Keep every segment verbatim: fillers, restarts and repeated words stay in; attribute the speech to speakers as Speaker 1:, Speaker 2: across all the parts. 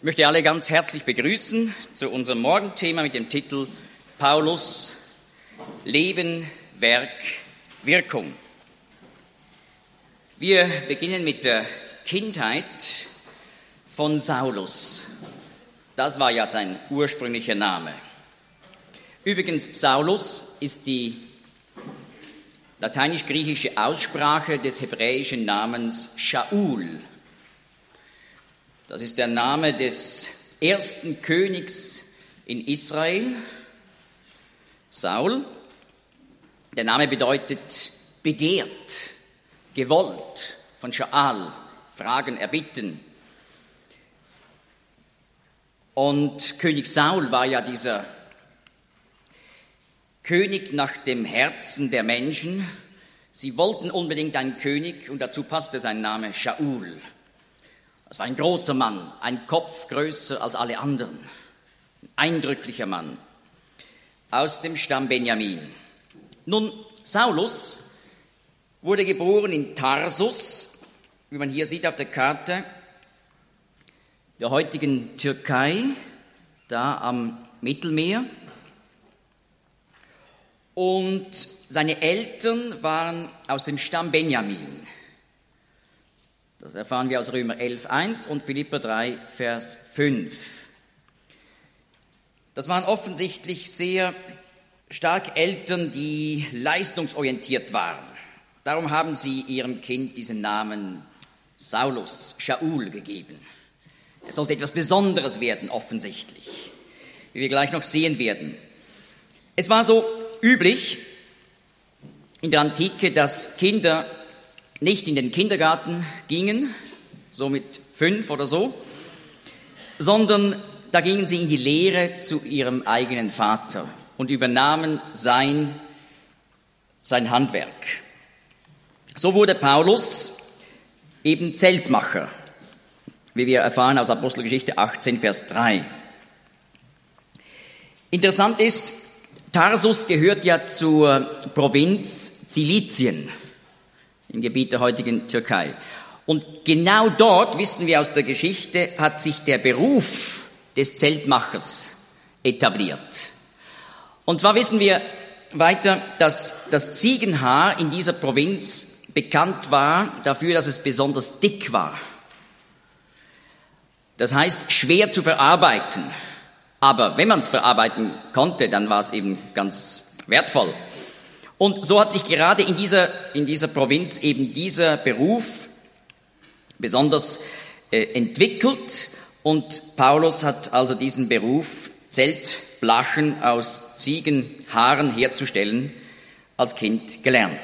Speaker 1: möchte alle ganz herzlich begrüßen zu unserem Morgenthema mit dem Titel Paulus, Leben, Werk, Wirkung. Wir beginnen mit der Kindheit von Saulus. Das war ja sein ursprünglicher Name. Übrigens, Saulus ist die lateinisch-griechische Aussprache des hebräischen Namens Shaul. Das ist der Name des ersten Königs in Israel, Saul. Der Name bedeutet begehrt, gewollt, von Sha'al, fragen, erbitten. Und König Saul war ja dieser König nach dem Herzen der Menschen. Sie wollten unbedingt einen König und dazu passte sein Name Shaul. Das war ein großer Mann, ein Kopf größer als alle anderen, ein eindrücklicher Mann aus dem Stamm Benjamin. Nun, Saulus wurde geboren in Tarsus, wie man hier sieht auf der Karte, der heutigen Türkei, da am Mittelmeer. Und seine Eltern waren aus dem Stamm Benjamin. Das erfahren wir aus Römer elf, eins und Philipper drei, Vers fünf. Das waren offensichtlich sehr stark Eltern, die leistungsorientiert waren. Darum haben sie ihrem Kind diesen Namen Saulus, Shaul gegeben. Er sollte etwas Besonderes werden, offensichtlich, wie wir gleich noch sehen werden. Es war so üblich in der Antike, dass Kinder nicht in den Kindergarten gingen, so mit fünf oder so, sondern da gingen sie in die Lehre zu ihrem eigenen Vater und übernahmen sein, sein Handwerk. So wurde Paulus eben Zeltmacher, wie wir erfahren aus Apostelgeschichte achtzehn, Vers drei. Interessant ist, Tarsus gehört ja zur Provinz Zilizien im Gebiet der heutigen Türkei. Und genau dort, wissen wir aus der Geschichte, hat sich der Beruf des Zeltmachers etabliert. Und zwar wissen wir weiter, dass das Ziegenhaar in dieser Provinz bekannt war dafür, dass es besonders dick war. Das heißt, schwer zu verarbeiten. Aber wenn man es verarbeiten konnte, dann war es eben ganz wertvoll. Und so hat sich gerade in dieser, in dieser Provinz eben dieser Beruf besonders äh, entwickelt. Und Paulus hat also diesen Beruf, Zeltblachen aus Ziegenhaaren herzustellen, als Kind gelernt.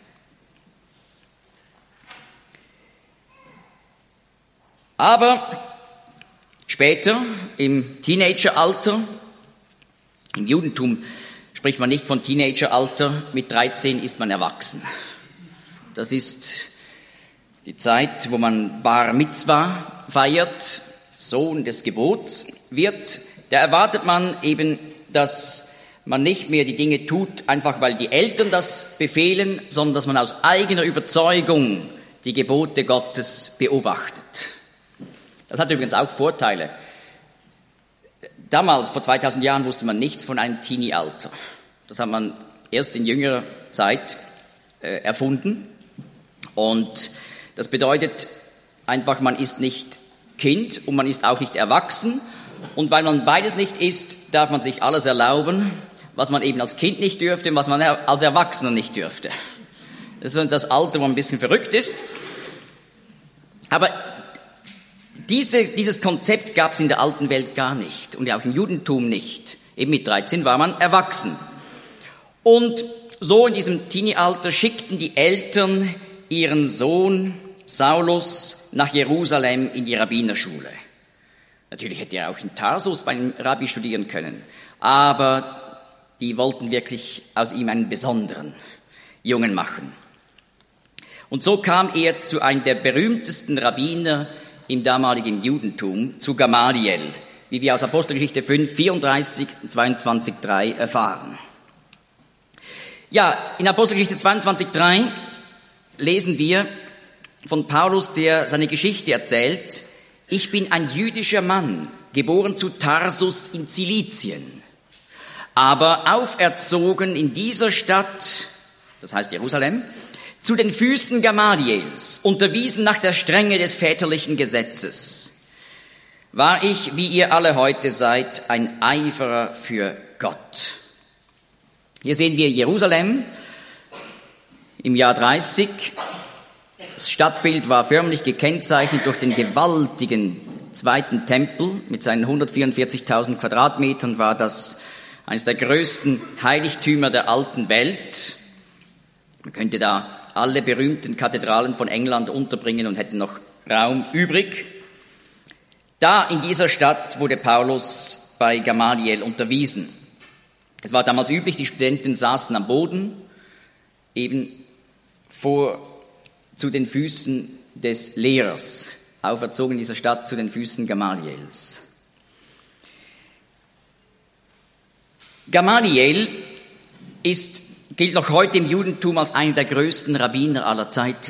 Speaker 1: Aber später, im Teenageralter, im Judentum spricht man nicht von Teenageralter, mit dreizehn ist man erwachsen. Das ist die Zeit, wo man Bar Mitzwa feiert, Sohn des Gebots wird. Da erwartet man eben, dass man nicht mehr die Dinge tut, einfach weil die Eltern das befehlen, sondern dass man aus eigener Überzeugung die Gebote Gottes beobachtet. Das hat übrigens auch Vorteile. Damals, vor zweitausend Jahren, wusste man nichts von einem Teenie-Alter. Das hat man erst in jüngerer Zeit äh, erfunden. Und das bedeutet einfach, man ist nicht Kind und man ist auch nicht erwachsen. Und weil man beides nicht ist, darf man sich alles erlauben, was man eben als Kind nicht dürfte und was man als Erwachsener nicht dürfte. Das ist das Alter, wo man ein bisschen verrückt ist. Aber Diese, dieses Konzept gab es in der alten Welt gar nicht und auch im Judentum nicht. Eben mit dreizehn war man erwachsen. Und so in diesem Teenie-Alter schickten die Eltern ihren Sohn Saulus nach Jerusalem in die Rabbinerschule. Natürlich hätte er auch in Tarsus beim Rabbi studieren können, aber die wollten wirklich aus ihm einen besonderen Jungen machen. Und so kam er zu einem der berühmtesten Rabbiner im damaligen Judentum, zu Gamaliel, wie wir aus Apostelgeschichte fünf, vierunddreißig, zweiundzwanzig, drei erfahren. Ja, in Apostelgeschichte zweiundzwanzig, drei lesen wir von Paulus, der seine Geschichte erzählt, Ich bin ein jüdischer Mann, geboren zu Tarsus in Zilizien, aber auferzogen in dieser Stadt, das heißt Jerusalem, zu den Füßen Gamaliels, unterwiesen nach der Strenge des väterlichen Gesetzes, war ich, wie ihr alle heute seid, ein Eiferer für Gott. Hier sehen wir Jerusalem im Jahr dreißig. Das Stadtbild war förmlich gekennzeichnet durch den gewaltigen zweiten Tempel. Mit seinen hundertvierundvierzigtausend Quadratmetern war das eines der größten Heiligtümer der alten Welt. Man könnte da alle berühmten Kathedralen von England unterbringen und hätte noch Raum übrig. Da in dieser Stadt wurde Paulus bei Gamaliel unterwiesen. Es war damals üblich, die Studenten saßen am Boden, eben vor, zu den Füßen des Lehrers, auferzogen in dieser Stadt zu den Füßen Gamaliels. Gamaliel ist, gilt noch heute im Judentum als einer der größten Rabbiner aller Zeiten.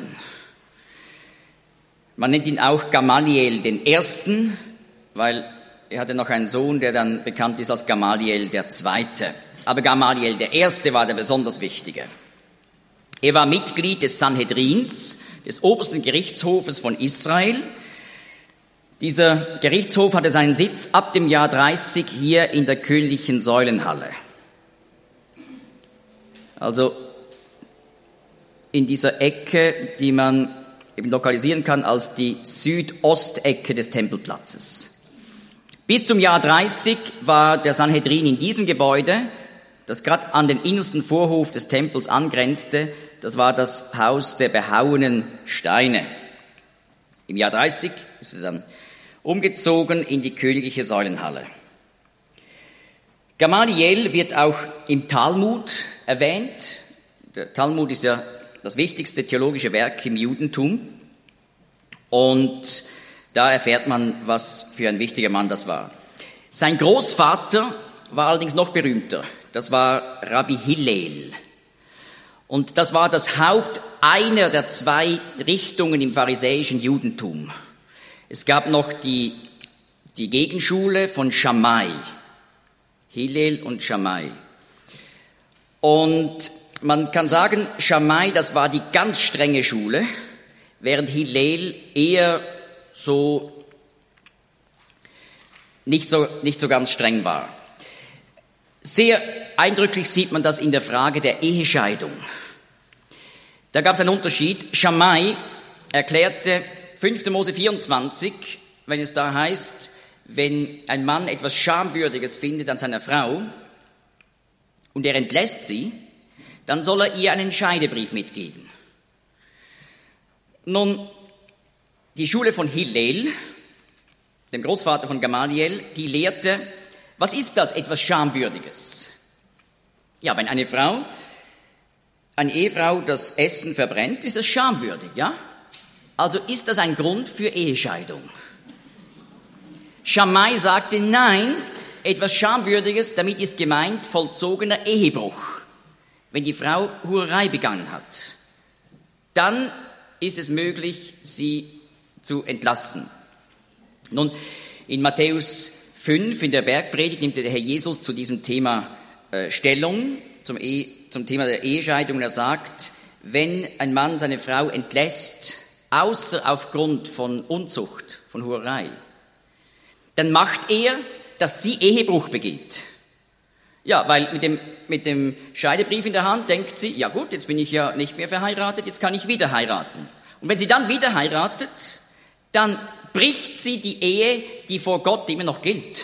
Speaker 1: Man nennt ihn auch Gamaliel den Ersten, weil er hatte noch einen Sohn, der dann bekannt ist als Gamaliel der Zweite. Aber Gamaliel der Erste war der besonders Wichtige. Er war Mitglied des Sanhedrins, des obersten Gerichtshofes von Israel. Dieser Gerichtshof hatte seinen Sitz ab dem Jahr dreißig hier in der königlichen Säulenhalle. Also in dieser Ecke, die man eben lokalisieren kann als die Südostecke des Tempelplatzes. Bis zum Jahr dreißig war der Sanhedrin in diesem Gebäude, das gerade an den innersten Vorhof des Tempels angrenzte. Das war das Haus der behauenen Steine. Im Jahr dreißig ist er dann umgezogen in die königliche Säulenhalle. Gamaliel wird auch im Talmud erwähnt. Der Talmud ist ja das wichtigste theologische Werk im Judentum. Und da erfährt man, was für ein wichtiger Mann das war. Sein Großvater war allerdings noch berühmter. Das war Rabbi Hillel. Und das war das Haupt einer der zwei Richtungen im pharisäischen Judentum. Es gab noch die, die Gegenschule von Shammai. Hillel und Shammai. Und man kann sagen, Shammai, das war die ganz strenge Schule, während Hillel eher so nicht so, nicht so ganz streng war. Sehr eindrücklich sieht man das in der Frage der Ehescheidung. Da gab es einen Unterschied. Shammai erklärte fünfter Mose vierundzwanzig, wenn es da heißt, wenn ein Mann etwas Schamwürdiges findet an seiner Frau und er entlässt sie, dann soll er ihr einen Scheidebrief mitgeben. Nun, die Schule von Hillel, dem Großvater von Gamaliel, die lehrte, was ist das, etwas Schamwürdiges? Ja, wenn eine Frau, eine Ehefrau das Essen verbrennt, ist das schamwürdig, ja? Also ist das ein Grund für Ehescheidung. Shammai sagte, nein, etwas Schamwürdiges, damit ist gemeint vollzogener Ehebruch. Wenn die Frau Hurerei begangen hat, dann ist es möglich, sie zu entlassen. Nun, in Matthäus fünf, in der Bergpredigt, nimmt der Herr Jesus zu diesem Thema äh, Stellung, zum, e- zum Thema der Ehescheidung. Und er sagt, wenn ein Mann seine Frau entlässt, außer aufgrund von Unzucht, von Hurerei, dann macht er, dass sie Ehebruch begeht. Ja, weil mit dem, mit dem Scheidebrief in der Hand denkt sie, ja gut, jetzt bin ich ja nicht mehr verheiratet, jetzt kann ich wieder heiraten. Und wenn sie dann wieder heiratet, dann bricht sie die Ehe, die vor Gott immer noch gilt.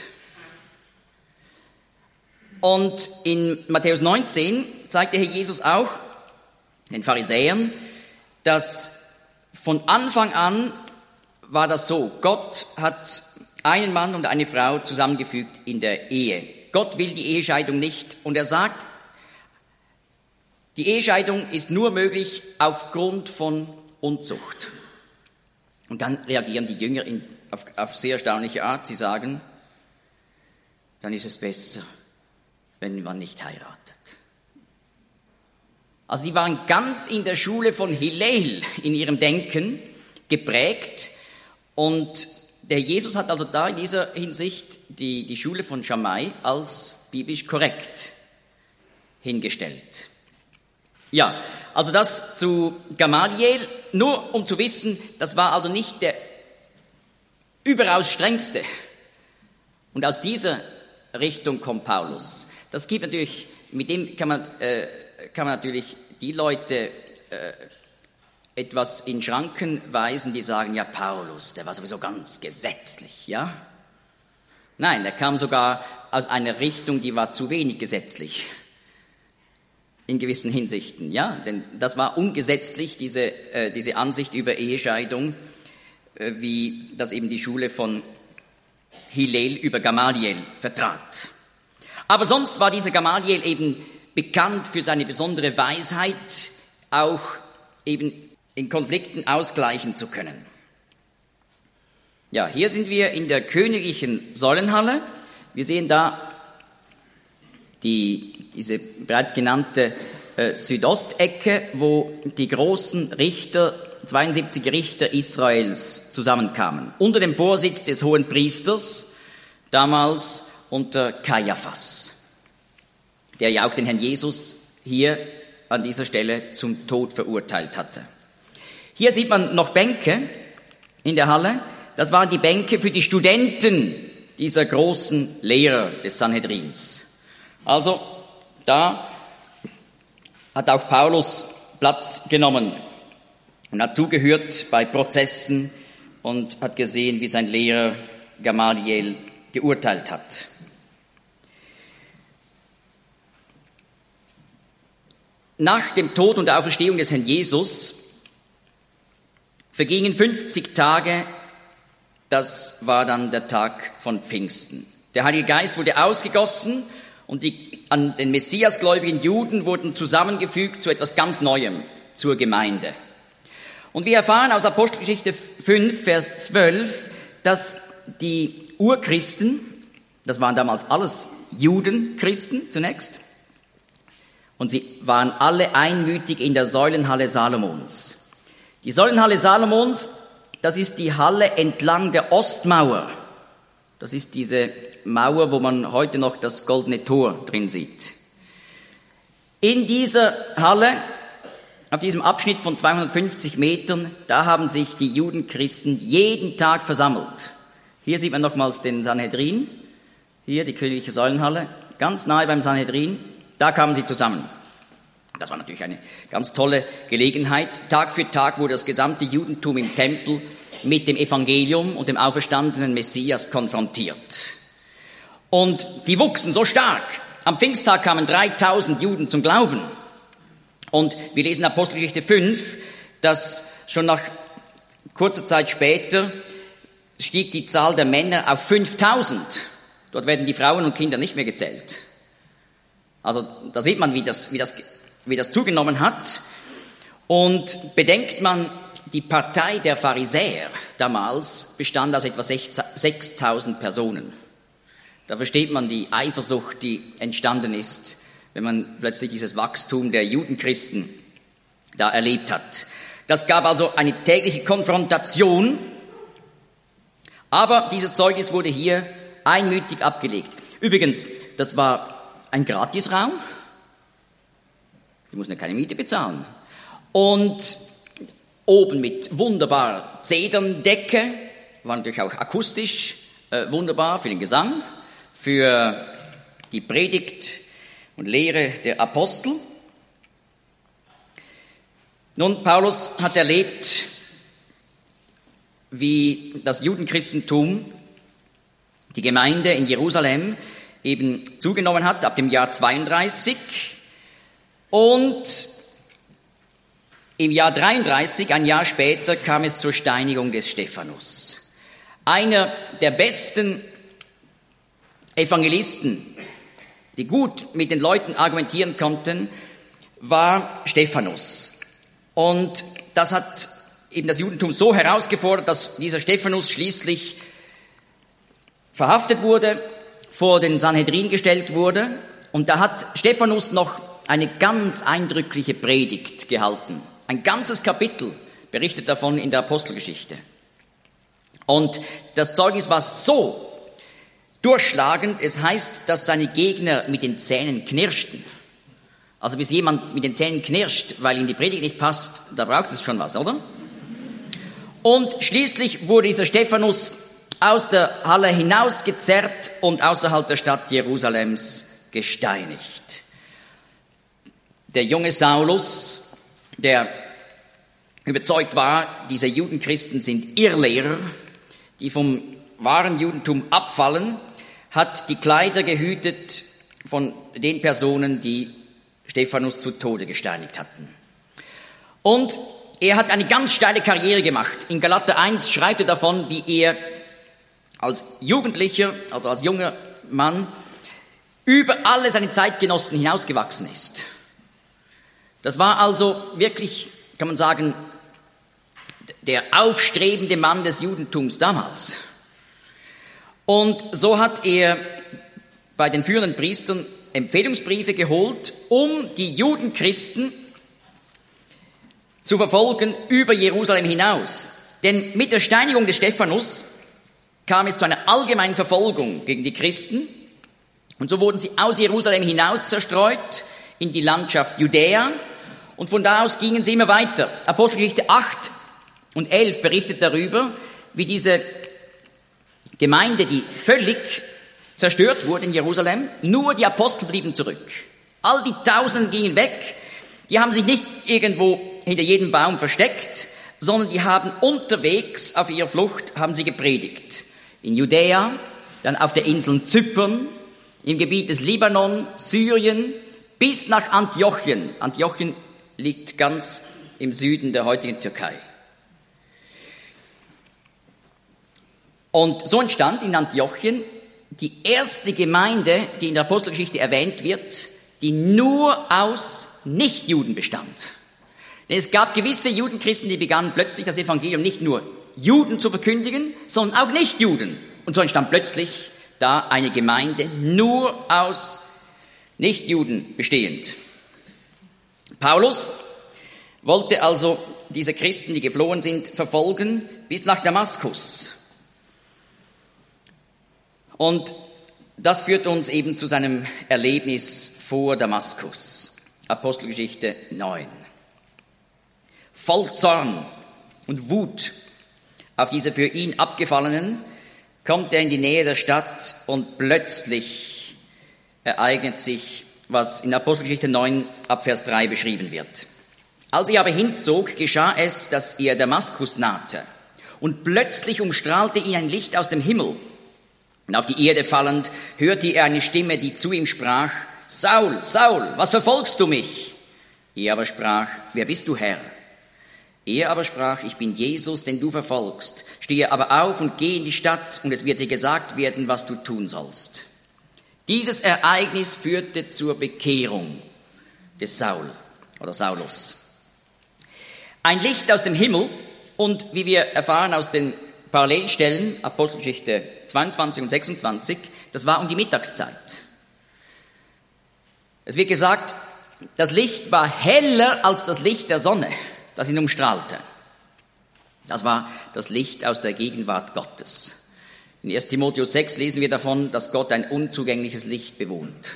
Speaker 1: Und in Matthäus neunzehn zeigt der Herr Jesus auch den Pharisäern, dass von Anfang an war das so, Gott hat einen Mann und eine Frau zusammengefügt in der Ehe. Gott will die Ehescheidung nicht und er sagt, die Ehescheidung ist nur möglich aufgrund von Unzucht. Und dann reagieren die Jünger in, auf, auf sehr erstaunliche Art. Sie sagen, dann ist es besser, wenn man nicht heiratet. Also die waren ganz in der Schule von Hillel in ihrem Denken geprägt und der Jesus hat also da in dieser Hinsicht die, die Schule von Shammai als biblisch korrekt hingestellt. Ja, also das zu Gamaliel, nur um zu wissen, das war also nicht der überaus strengste. Und aus dieser Richtung kommt Paulus. Das gibt natürlich, mit dem kann man, äh, kann man natürlich die Leute äh, etwas in Schranken weisen, die sagen, ja, Paulus, der war sowieso ganz gesetzlich, ja? Nein, er kam sogar aus einer Richtung, die war zu wenig gesetzlich. In gewissen Hinsichten, ja? Denn das war ungesetzlich, diese, äh, diese Ansicht über Ehescheidung, äh, wie das eben die Schule von Hillel über Gamaliel vertrat. Aber sonst war dieser Gamaliel eben bekannt für seine besondere Weisheit, auch eben in Konflikten ausgleichen zu können. Ja, hier sind wir in der königlichen Säulenhalle. Wir sehen da die, diese bereits genannte äh, Südostecke, wo die großen Richter, zweiundsiebzig Richter Israels zusammenkamen. Unter dem Vorsitz des hohen Priesters, damals unter Kaiaphas, der ja auch den Herrn Jesus hier an dieser Stelle zum Tod verurteilt hatte. Hier sieht man noch Bänke in der Halle. Das waren die Bänke für die Studenten dieser großen Lehrer des Sanhedrins. Also da hat auch Paulus Platz genommen und hat zugehört bei Prozessen und hat gesehen, wie sein Lehrer Gamaliel geurteilt hat. Nach dem Tod und der Auferstehung des Herrn Jesus vergingen fünfzig Tage, das war dann der Tag von Pfingsten. Der Heilige Geist wurde ausgegossen und die an den Messiasgläubigen Juden wurden zusammengefügt zu etwas ganz Neuem, zur Gemeinde. Und wir erfahren aus Apostelgeschichte fünf, Vers zwölf, dass die Urchristen, das waren damals alles Judenchristen zunächst, und sie waren alle einmütig in der Säulenhalle Salomons. Die Säulenhalle Salomons, das ist die Halle entlang der Ostmauer. Das ist diese Mauer, wo man heute noch das goldene Tor drin sieht. In dieser Halle, auf diesem Abschnitt von zweihundertfünfzig Metern, da haben sich die Judenchristen jeden Tag versammelt. Hier sieht man nochmals den Sanhedrin, hier die königliche Säulenhalle, ganz nahe beim Sanhedrin, da kamen sie zusammen. Das war natürlich eine ganz tolle Gelegenheit. Tag für Tag wurde das gesamte Judentum im Tempel mit dem Evangelium und dem auferstandenen Messias konfrontiert. Und die wuchsen so stark. Am Pfingsttag kamen dreitausend Juden zum Glauben. Und wir lesen Apostelgeschichte fünf, dass schon nach kurzer Zeit später stieg die Zahl der Männer auf fünftausend. Dort werden die Frauen und Kinder nicht mehr gezählt. Also da sieht man, wie das, wie das, wie das zugenommen hat. Und bedenkt man, die Partei der Pharisäer damals bestand aus etwa sechstausend Personen. Da versteht man die Eifersucht, die entstanden ist, wenn man plötzlich dieses Wachstum der Judenchristen da erlebt hat. Das gab also eine tägliche Konfrontation, aber dieses Zeugnis wurde hier einmütig abgelegt. Übrigens, das war ein Gratisraum, die mussten ja keine Miete bezahlen. Und oben mit wunderbarer Zederndecke, war natürlich auch akustisch äh, wunderbar für den Gesang, für die Predigt und Lehre der Apostel. Nun, Paulus hat erlebt, wie das Judenchristentum, die Gemeinde in Jerusalem, eben zugenommen hat ab dem Jahr zweiunddreißig und im Jahr dreiunddreißig, ein Jahr später, kam es zur Steinigung des Stephanus. Einer der besten Evangelisten, die gut mit den Leuten argumentieren konnten, war Stephanus. Und das hat eben das Judentum so herausgefordert, dass dieser Stephanus schließlich verhaftet wurde, vor den Sanhedrin gestellt wurde. Und da hat Stephanus noch eine ganz eindrückliche Predigt gehalten. Ein ganzes Kapitel berichtet davon in der Apostelgeschichte. Und das Zeugnis war so durchschlagend, es heißt, dass seine Gegner mit den Zähnen knirschten. Also bis jemand mit den Zähnen knirscht, weil ihm die Predigt nicht passt, da braucht es schon was, oder? Und schließlich wurde dieser Stephanus aus der Halle hinausgezerrt und außerhalb der Stadt Jerusalems gesteinigt. Der junge Saulus, der überzeugt war, diese Judenchristen sind Irrlehrer, die vom wahren Judentum abfallen, hat die Kleider gehütet von den Personen, die Stephanus zu Tode gesteinigt hatten. Und er hat eine ganz steile Karriere gemacht. In Galater eins schreibt er davon, wie er als Jugendlicher, also als junger Mann, über alle seine Zeitgenossen hinausgewachsen ist. Das war also wirklich, kann man sagen, der aufstrebende Mann des Judentums damals. Und so hat er bei den führenden Priestern Empfehlungsbriefe geholt, um die Judenchristen zu verfolgen über Jerusalem hinaus. Denn mit der Steinigung des Stephanus kam es zu einer allgemeinen Verfolgung gegen die Christen. Und so wurden sie aus Jerusalem hinaus zerstreut in die Landschaft Judäa. Und von da aus gingen sie immer weiter. Apostelgeschichte acht und elf berichtet darüber, wie diese Gemeinde, die völlig zerstört wurde in Jerusalem, nur die Apostel blieben zurück. All die Tausenden gingen weg. Die haben sich nicht irgendwo hinter jedem Baum versteckt, sondern die haben unterwegs auf ihrer Flucht, haben sie gepredigt. In Judäa, dann auf der Insel Zypern, im Gebiet des Libanon, Syrien, bis nach Antiochien. Antiochien liegt ganz im Süden der heutigen Türkei. Und so entstand in Antiochien die erste Gemeinde, die in der Apostelgeschichte erwähnt wird, die nur aus Nichtjuden bestand. Denn es gab gewisse Judenchristen, die begannen plötzlich das Evangelium nicht nur Juden zu verkündigen, sondern auch Nichtjuden. Und so entstand plötzlich da eine Gemeinde nur aus Nichtjuden bestehend. Paulus wollte also diese Christen, die geflohen sind, verfolgen bis nach Damaskus. Und das führt uns eben zu seinem Erlebnis vor Damaskus. Apostelgeschichte neun. Voll Zorn und Wut auf diese für ihn Abgefallenen kommt er in die Nähe der Stadt und plötzlich ereignet sich, was in Apostelgeschichte neun ab Vers drei beschrieben wird. Als er aber hinzog, geschah es, dass er Damaskus nahte. Und plötzlich umstrahlte ihn ein Licht aus dem Himmel. Und auf die Erde fallend, hörte er eine Stimme, die zu ihm sprach, Saul, Saul, was verfolgst du mich? Er aber sprach, wer bist du, Herr? Er aber sprach, ich bin Jesus, den du verfolgst. Stehe aber auf und geh in die Stadt, und es wird dir gesagt werden, was du tun sollst. Dieses Ereignis führte zur Bekehrung des Saul oder Saulus. Ein Licht aus dem Himmel, und wie wir erfahren aus den Parallelstellen, Apostelgeschichte zweiundzwanzig und sechsundzwanzig, das war um die Mittagszeit. Es wird gesagt, das Licht war heller als das Licht der Sonne, das ihn umstrahlte. Das war das Licht aus der Gegenwart Gottes. In erster Timotheus sechs lesen wir davon, dass Gott ein unzugängliches Licht bewohnt.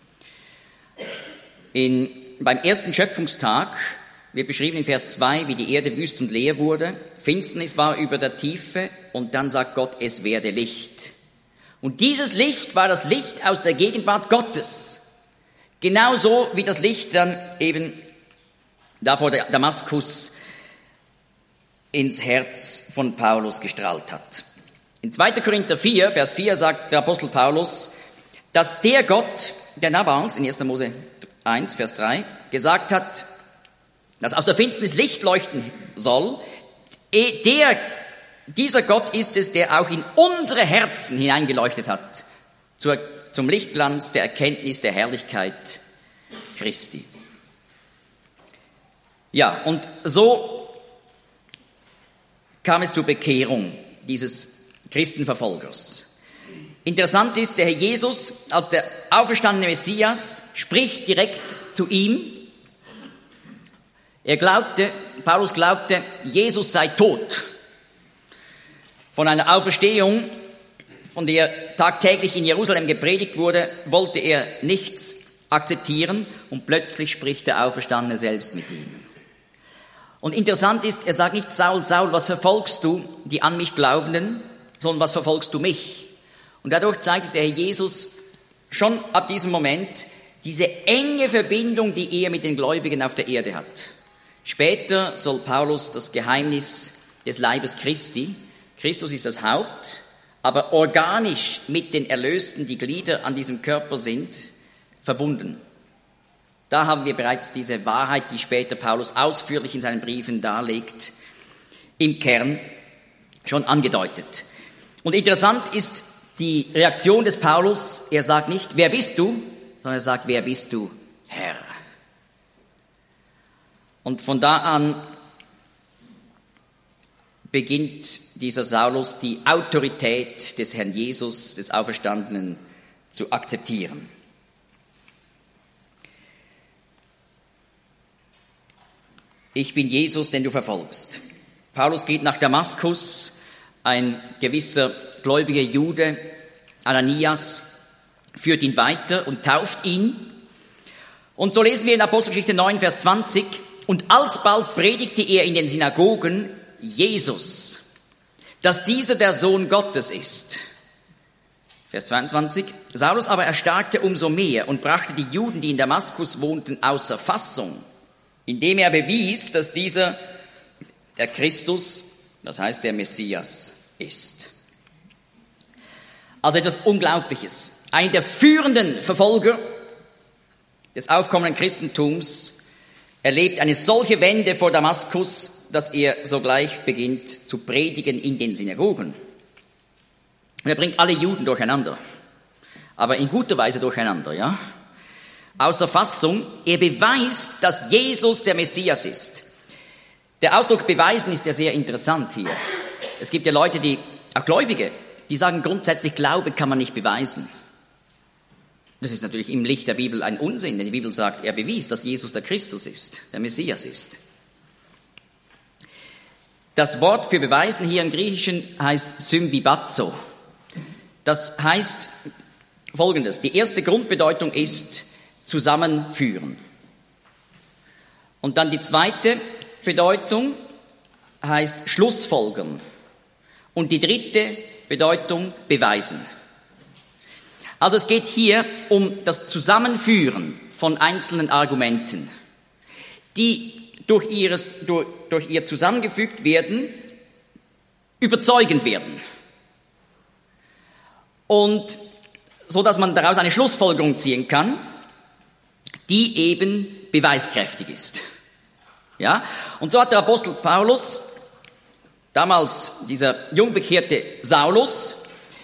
Speaker 1: In, beim ersten Schöpfungstag wird beschrieben in Vers zwei, wie die Erde wüst und leer wurde. Finsternis war über der Tiefe und dann sagt Gott, es werde Licht. Und dieses Licht war das Licht aus der Gegenwart Gottes. Genauso wie das Licht dann eben da vor Damaskus ins Herz von Paulus gestrahlt hat. In zweiter Korinther vier, Vers vier sagt der Apostel Paulus, dass der Gott, der damals in erster Mose eins, Vers drei, gesagt hat, dass aus der Finsternis Licht leuchten soll, der, dieser Gott ist es, der auch in unsere Herzen hineingeleuchtet hat, zur, zum Lichtglanz der Erkenntnis der Herrlichkeit Christi. Ja, und so kam es zur Bekehrung dieses Christenverfolgers. Interessant ist, der Herr Jesus als der auferstandene Messias spricht direkt zu ihm. Er glaubte, Paulus glaubte, Jesus sei tot. Von einer Auferstehung, von der tagtäglich in Jerusalem gepredigt wurde, wollte er nichts akzeptieren und plötzlich spricht der Auferstandene selbst mit ihm. Und interessant ist, er sagt nicht, Saul, Saul, was verfolgst du die an mich Glaubenden, sondern was verfolgst du mich? Und dadurch zeigte der Herr Jesus schon ab diesem Moment diese enge Verbindung, die er mit den Gläubigen auf der Erde hat. Später soll Paulus das Geheimnis des Leibes Christi, Christus ist das Haupt, aber organisch mit den Erlösten, die Glieder an diesem Körper sind, verbunden. Da haben wir bereits diese Wahrheit, die später Paulus ausführlich in seinen Briefen darlegt, im Kern schon angedeutet. Und interessant ist die Reaktion des Paulus. Er sagt nicht, wer bist du, sondern er sagt, wer bist du, Herr? Und von da an beginnt dieser Saulus die Autorität des Herrn Jesus, des Auferstandenen, zu akzeptieren. Ich bin Jesus, den du verfolgst. Paulus geht nach Damaskus. Ein gewisser gläubiger Jude, Ananias, führt ihn weiter und tauft ihn. Und so lesen wir in Apostelgeschichte neun, Vers zwanzig, und alsbald predigte er in den Synagogen Jesus, dass dieser der Sohn Gottes ist. Vers zweiundzwanzig, Saulus aber erstarkte umso mehr und brachte die Juden, die in Damaskus wohnten, außer Fassung, indem er bewies, dass dieser der Christus, das heißt der Messias, ist. Also etwas Unglaubliches. Einer der führenden Verfolger des aufkommenden Christentums erlebt eine solche Wende vor Damaskus, dass er sogleich beginnt zu predigen in den Synagogen. Und er bringt alle Juden durcheinander, aber in guter Weise durcheinander, ja. Außer Fassung, er beweist, dass Jesus der Messias ist. Der Ausdruck beweisen ist ja sehr interessant hier. Es gibt ja Leute, die, auch Gläubige, die sagen grundsätzlich, Glaube kann man nicht beweisen. Das ist natürlich im Licht der Bibel ein Unsinn, denn die Bibel sagt, er bewies, dass Jesus der Christus ist, der Messias ist. Das Wort für beweisen hier im Griechischen heißt symbibazo. Das heißt Folgendes. Die erste Grundbedeutung ist zusammenführen. Und dann die zweite Bedeutung heißt schlussfolgern. Und die dritte Bedeutung beweisen. Also es geht hier um das Zusammenführen von einzelnen Argumenten, die durch, ihres, durch, durch ihr zusammengefügt werden, überzeugend werden. Und so, dass man daraus eine Schlussfolgerung ziehen kann, die eben beweiskräftig ist. Ja? Und so hat der Apostel Paulus, damals dieser jungbekehrte Saulus,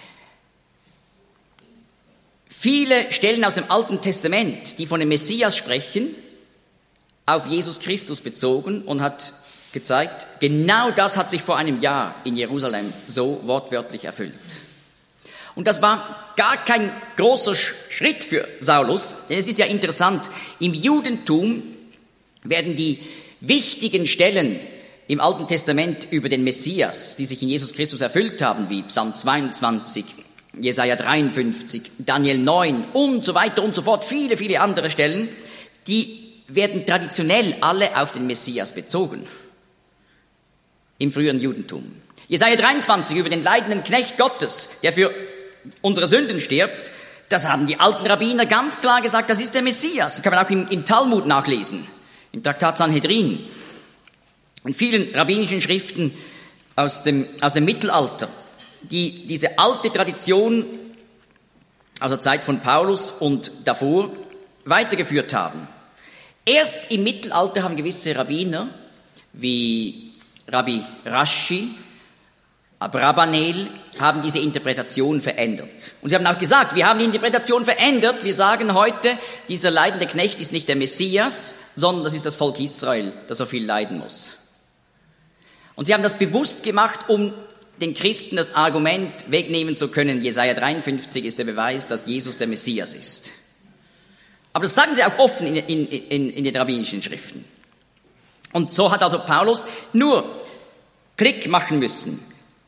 Speaker 1: viele Stellen aus dem Alten Testament, die von dem Messias sprechen, auf Jesus Christus bezogen und hat gezeigt, genau das hat sich vor einem Jahr in Jerusalem so wortwörtlich erfüllt. Und das war gar kein großer Schritt für Saulus, denn es ist ja interessant, im Judentum werden die wichtigen Stellen im Alten Testament über den Messias, die sich in Jesus Christus erfüllt haben, wie Psalm zweiundzwanzig, Jesaja dreiundfünfzig, Daniel neun und so weiter und so fort, viele, viele andere Stellen, die werden traditionell alle auf den Messias bezogen im früheren Judentum. Jesaja dreiundzwanzig über den leidenden Knecht Gottes, der für unsere Sünden stirbt, das haben die alten Rabbiner ganz klar gesagt, das ist der Messias. Das kann man auch im, im Talmud nachlesen, im Traktat Sanhedrin, in vielen rabbinischen Schriften aus dem, aus dem Mittelalter, die diese alte Tradition aus der Zeit von Paulus und davor weitergeführt haben. Erst im Mittelalter haben gewisse Rabbiner, wie Rabbi Rashi, Abrabanel, haben diese Interpretation verändert. Und sie haben auch gesagt, wir haben die Interpretation verändert. Wir sagen heute, dieser leidende Knecht ist nicht der Messias, sondern das ist das Volk Israel, das so viel leiden muss. Und sie haben das bewusst gemacht, um den Christen das Argument wegnehmen zu können. Jesaja dreiundfünfzig ist der Beweis, dass Jesus der Messias ist. Aber das sagen sie auch offen in, in, in, in den rabbinischen Schriften. Und so hat also Paulus nur Klick machen müssen.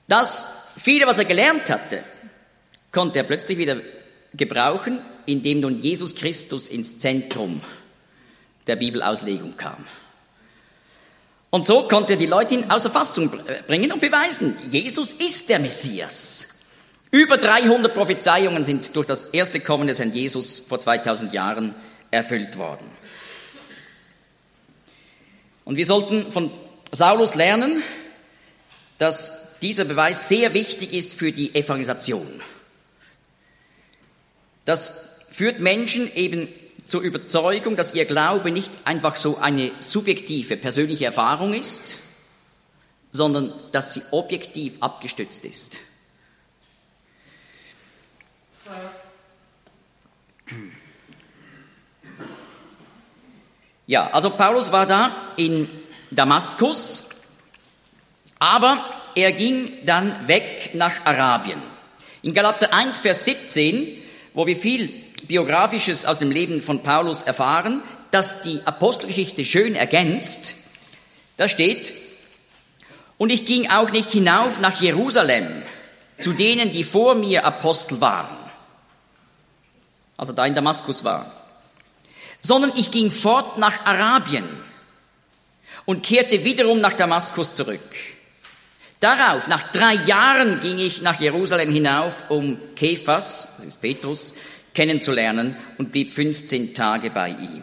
Speaker 1: Das viele, was er gelernt hatte, konnte er plötzlich wieder gebrauchen, indem nun Jesus Christus ins Zentrum der Bibelauslegung kam. Und so konnte er die Leute in außer Fassung bringen und beweisen, Jesus ist der Messias. Über dreihundert Prophezeiungen sind durch das erste Kommen des Herrn Jesus vor zweitausend Jahren erfüllt worden. Und wir sollten von Saulus lernen, dass dieser Beweis sehr wichtig ist für die Evangelisation. Das führt Menschen eben zur Überzeugung, dass ihr Glaube nicht einfach so eine subjektive, persönliche Erfahrung ist, sondern dass sie objektiv abgestützt ist. Ja, also Paulus war da in Damaskus, aber er ging dann weg nach Arabien. In Galater eins, Vers siebzehn, wo wir viel Biografisches aus dem Leben von Paulus erfahren, das die Apostelgeschichte schön ergänzt, da steht: Und ich ging auch nicht hinauf nach Jerusalem, zu denen, die vor mir Apostel waren, also da in Damaskus war, sondern ich ging fort nach Arabien und kehrte wiederum nach Damaskus zurück. Darauf, nach drei Jahren, ging ich nach Jerusalem hinauf, um Kephas, das ist Petrus, kennenzulernen und blieb fünfzehn Tage bei ihm.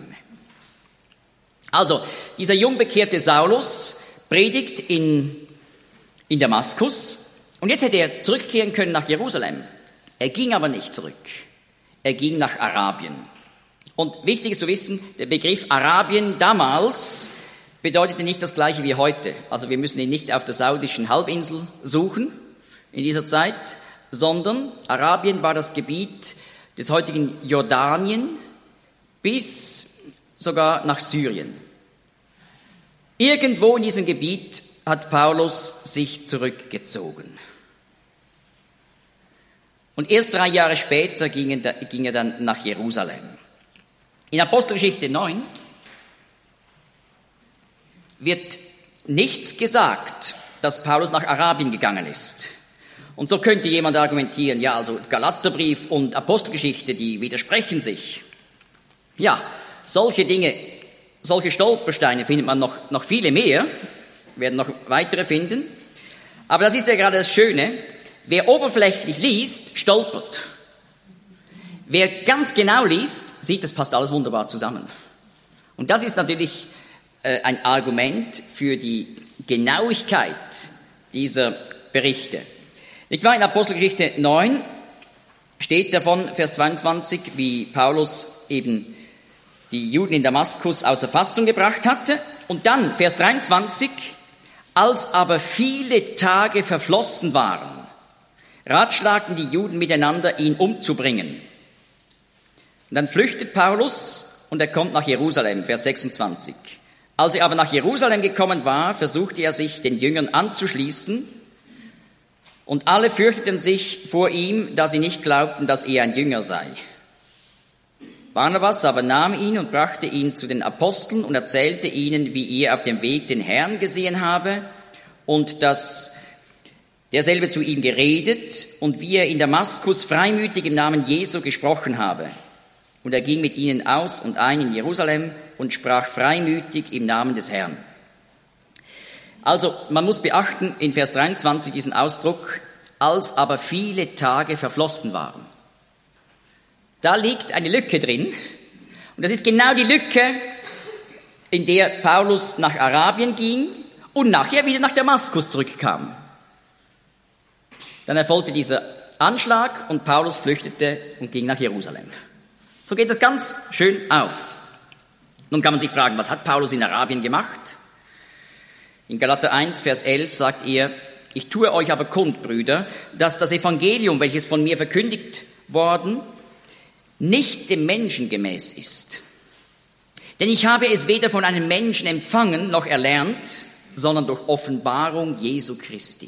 Speaker 1: Also, dieser jungbekehrte Saulus predigt in, in Damaskus und jetzt hätte er zurückkehren können nach Jerusalem. Er ging aber nicht zurück. Er ging nach Arabien. Und wichtig ist zu wissen, der Begriff Arabien damals bedeutete nicht das Gleiche wie heute. Also wir müssen ihn nicht auf der saudischen Halbinsel suchen in dieser Zeit, sondern Arabien war das Gebiet des heutigen Jordanien bis sogar nach Syrien. Irgendwo in diesem Gebiet hat Paulus sich zurückgezogen. Und erst drei Jahre später ging er dann nach Jerusalem. In Apostelgeschichte neun wird nichts gesagt, dass Paulus nach Arabien gegangen ist. Und so könnte jemand argumentieren, ja, also Galaterbrief und Apostelgeschichte, die widersprechen sich. Ja, solche Dinge, solche Stolpersteine findet man noch, noch viele mehr, werden noch weitere finden. Aber das ist ja gerade das Schöne, wer oberflächlich liest, stolpert. Wer ganz genau liest, sieht, das passt alles wunderbar zusammen. Und das ist natürlich äh, ein Argument für die Genauigkeit dieser Berichte. Ich war in Apostelgeschichte neun, steht davon, Vers zweiundzwanzig, wie Paulus eben die Juden in Damaskus außer Fassung gebracht hatte. Und dann, Vers dreiundzwanzig, als aber viele Tage verflossen waren, ratschlagten die Juden miteinander, ihn umzubringen. Und dann flüchtet Paulus und er kommt nach Jerusalem, Vers sechsundzwanzig. Als er aber nach Jerusalem gekommen war, versuchte er sich den Jüngern anzuschließen, und alle fürchteten sich vor ihm, da sie nicht glaubten, dass er ein Jünger sei. Barnabas aber nahm ihn und brachte ihn zu den Aposteln und erzählte ihnen, wie er auf dem Weg den Herrn gesehen habe und dass derselbe zu ihm geredet und wie er in Damaskus freimütig im Namen Jesu gesprochen habe. Und er ging mit ihnen aus und ein in Jerusalem und sprach freimütig im Namen des Herrn. Also, man muss beachten, in Vers dreiundzwanzig diesen Ausdruck, als aber viele Tage verflossen waren. Da liegt eine Lücke drin. Und das ist genau die Lücke, in der Paulus nach Arabien ging und nachher wieder nach Damaskus zurückkam. Dann erfolgte dieser Anschlag und Paulus flüchtete und ging nach Jerusalem. So geht das ganz schön auf. Nun kann man sich fragen, was hat Paulus in Arabien gemacht? In Galater eins, Vers elf sagt er, ich tue euch aber kund, Brüder, dass das Evangelium, welches von mir verkündigt worden, nicht dem Menschen gemäß ist. Denn ich habe es weder von einem Menschen empfangen noch erlernt, sondern durch Offenbarung Jesu Christi.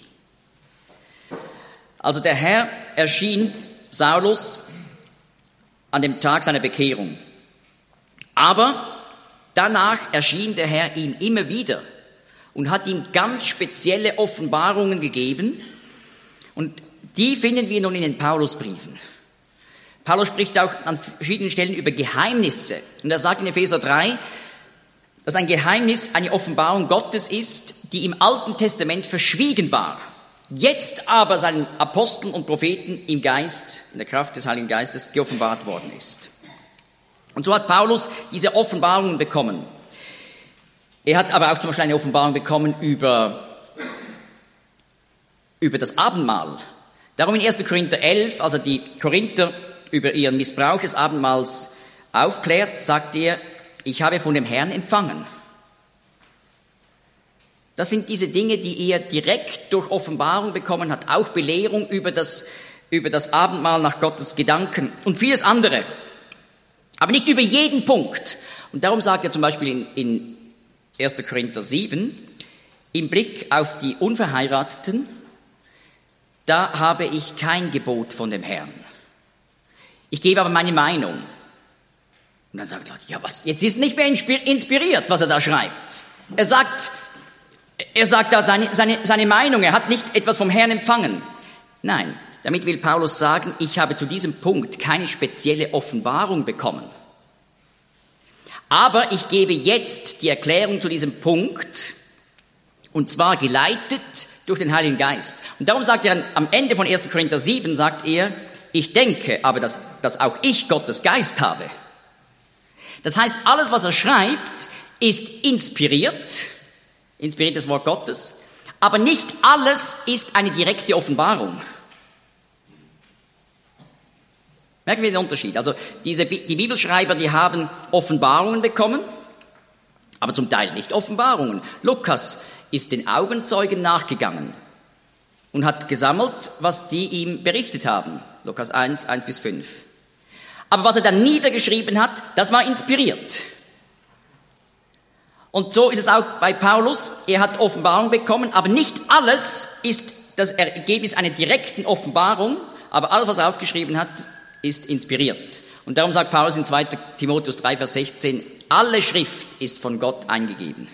Speaker 1: Also der Herr erschien Saulus an dem Tag seiner Bekehrung. Aber danach erschien der Herr ihm immer wieder und hat ihm ganz spezielle Offenbarungen gegeben, Und die finden wir nun in den Paulusbriefen. Paulus spricht auch an verschiedenen Stellen über Geheimnisse. Und er sagt in Epheser drei, dass ein Geheimnis eine Offenbarung Gottes ist, die im Alten Testament verschwiegen war. Jetzt aber seinen Aposteln und Propheten im Geist, in der Kraft des Heiligen Geistes, geoffenbart worden ist. Und so hat Paulus diese Offenbarungen bekommen. Er hat aber auch zum Beispiel eine Offenbarung bekommen über, über das Abendmahl. Darum in erster Korinther elf, als er die Korinther über ihren Missbrauch des Abendmahls aufklärt, sagt er, ich habe von dem Herrn empfangen. Das sind diese Dinge, die er direkt durch Offenbarung bekommen hat, auch Belehrung über das, über das Abendmahl nach Gottes Gedanken und vieles andere. Aber nicht über jeden Punkt. Und darum sagt er zum Beispiel in, in erster Korinther sieben, im Blick auf die Unverheirateten, da habe ich kein Gebot von dem Herrn. Ich gebe aber meine Meinung. Und dann sagen die Leute, ja was, jetzt ist nicht mehr inspiriert, was er da schreibt. Er sagt, er sagt da seine, seine, seine Meinung, er hat nicht etwas vom Herrn empfangen. Nein, damit will Paulus sagen, ich habe zu diesem Punkt keine spezielle Offenbarung bekommen. Aber ich gebe jetzt die Erklärung zu diesem Punkt, und zwar geleitet durch den Heiligen Geist. Und darum sagt er am Ende von erster Korinther sieben, sagt er, ich denke aber, dass, dass auch ich Gottes Geist habe. Das heißt, alles, was er schreibt, ist inspiriert, inspiriert das Wort Gottes, aber nicht alles ist eine direkte Offenbarung. Merken wir den Unterschied? Also diese, die Bibelschreiber, die haben Offenbarungen bekommen, aber zum Teil nicht Offenbarungen. Lukas ist den Augenzeugen nachgegangen und hat gesammelt, was die ihm berichtet haben. Lukas eins, eins bis fünf. Aber was er dann niedergeschrieben hat, das war inspiriert. Und so ist es auch bei Paulus. Er hat Offenbarung bekommen, aber nicht alles ist das Ergebnis einer direkten Offenbarung, aber alles, was er aufgeschrieben hat, ist inspiriert. Und darum sagt Paulus in zweiter Timotheus drei, Vers sechzehn, alle Schrift ist von Gott eingegeben.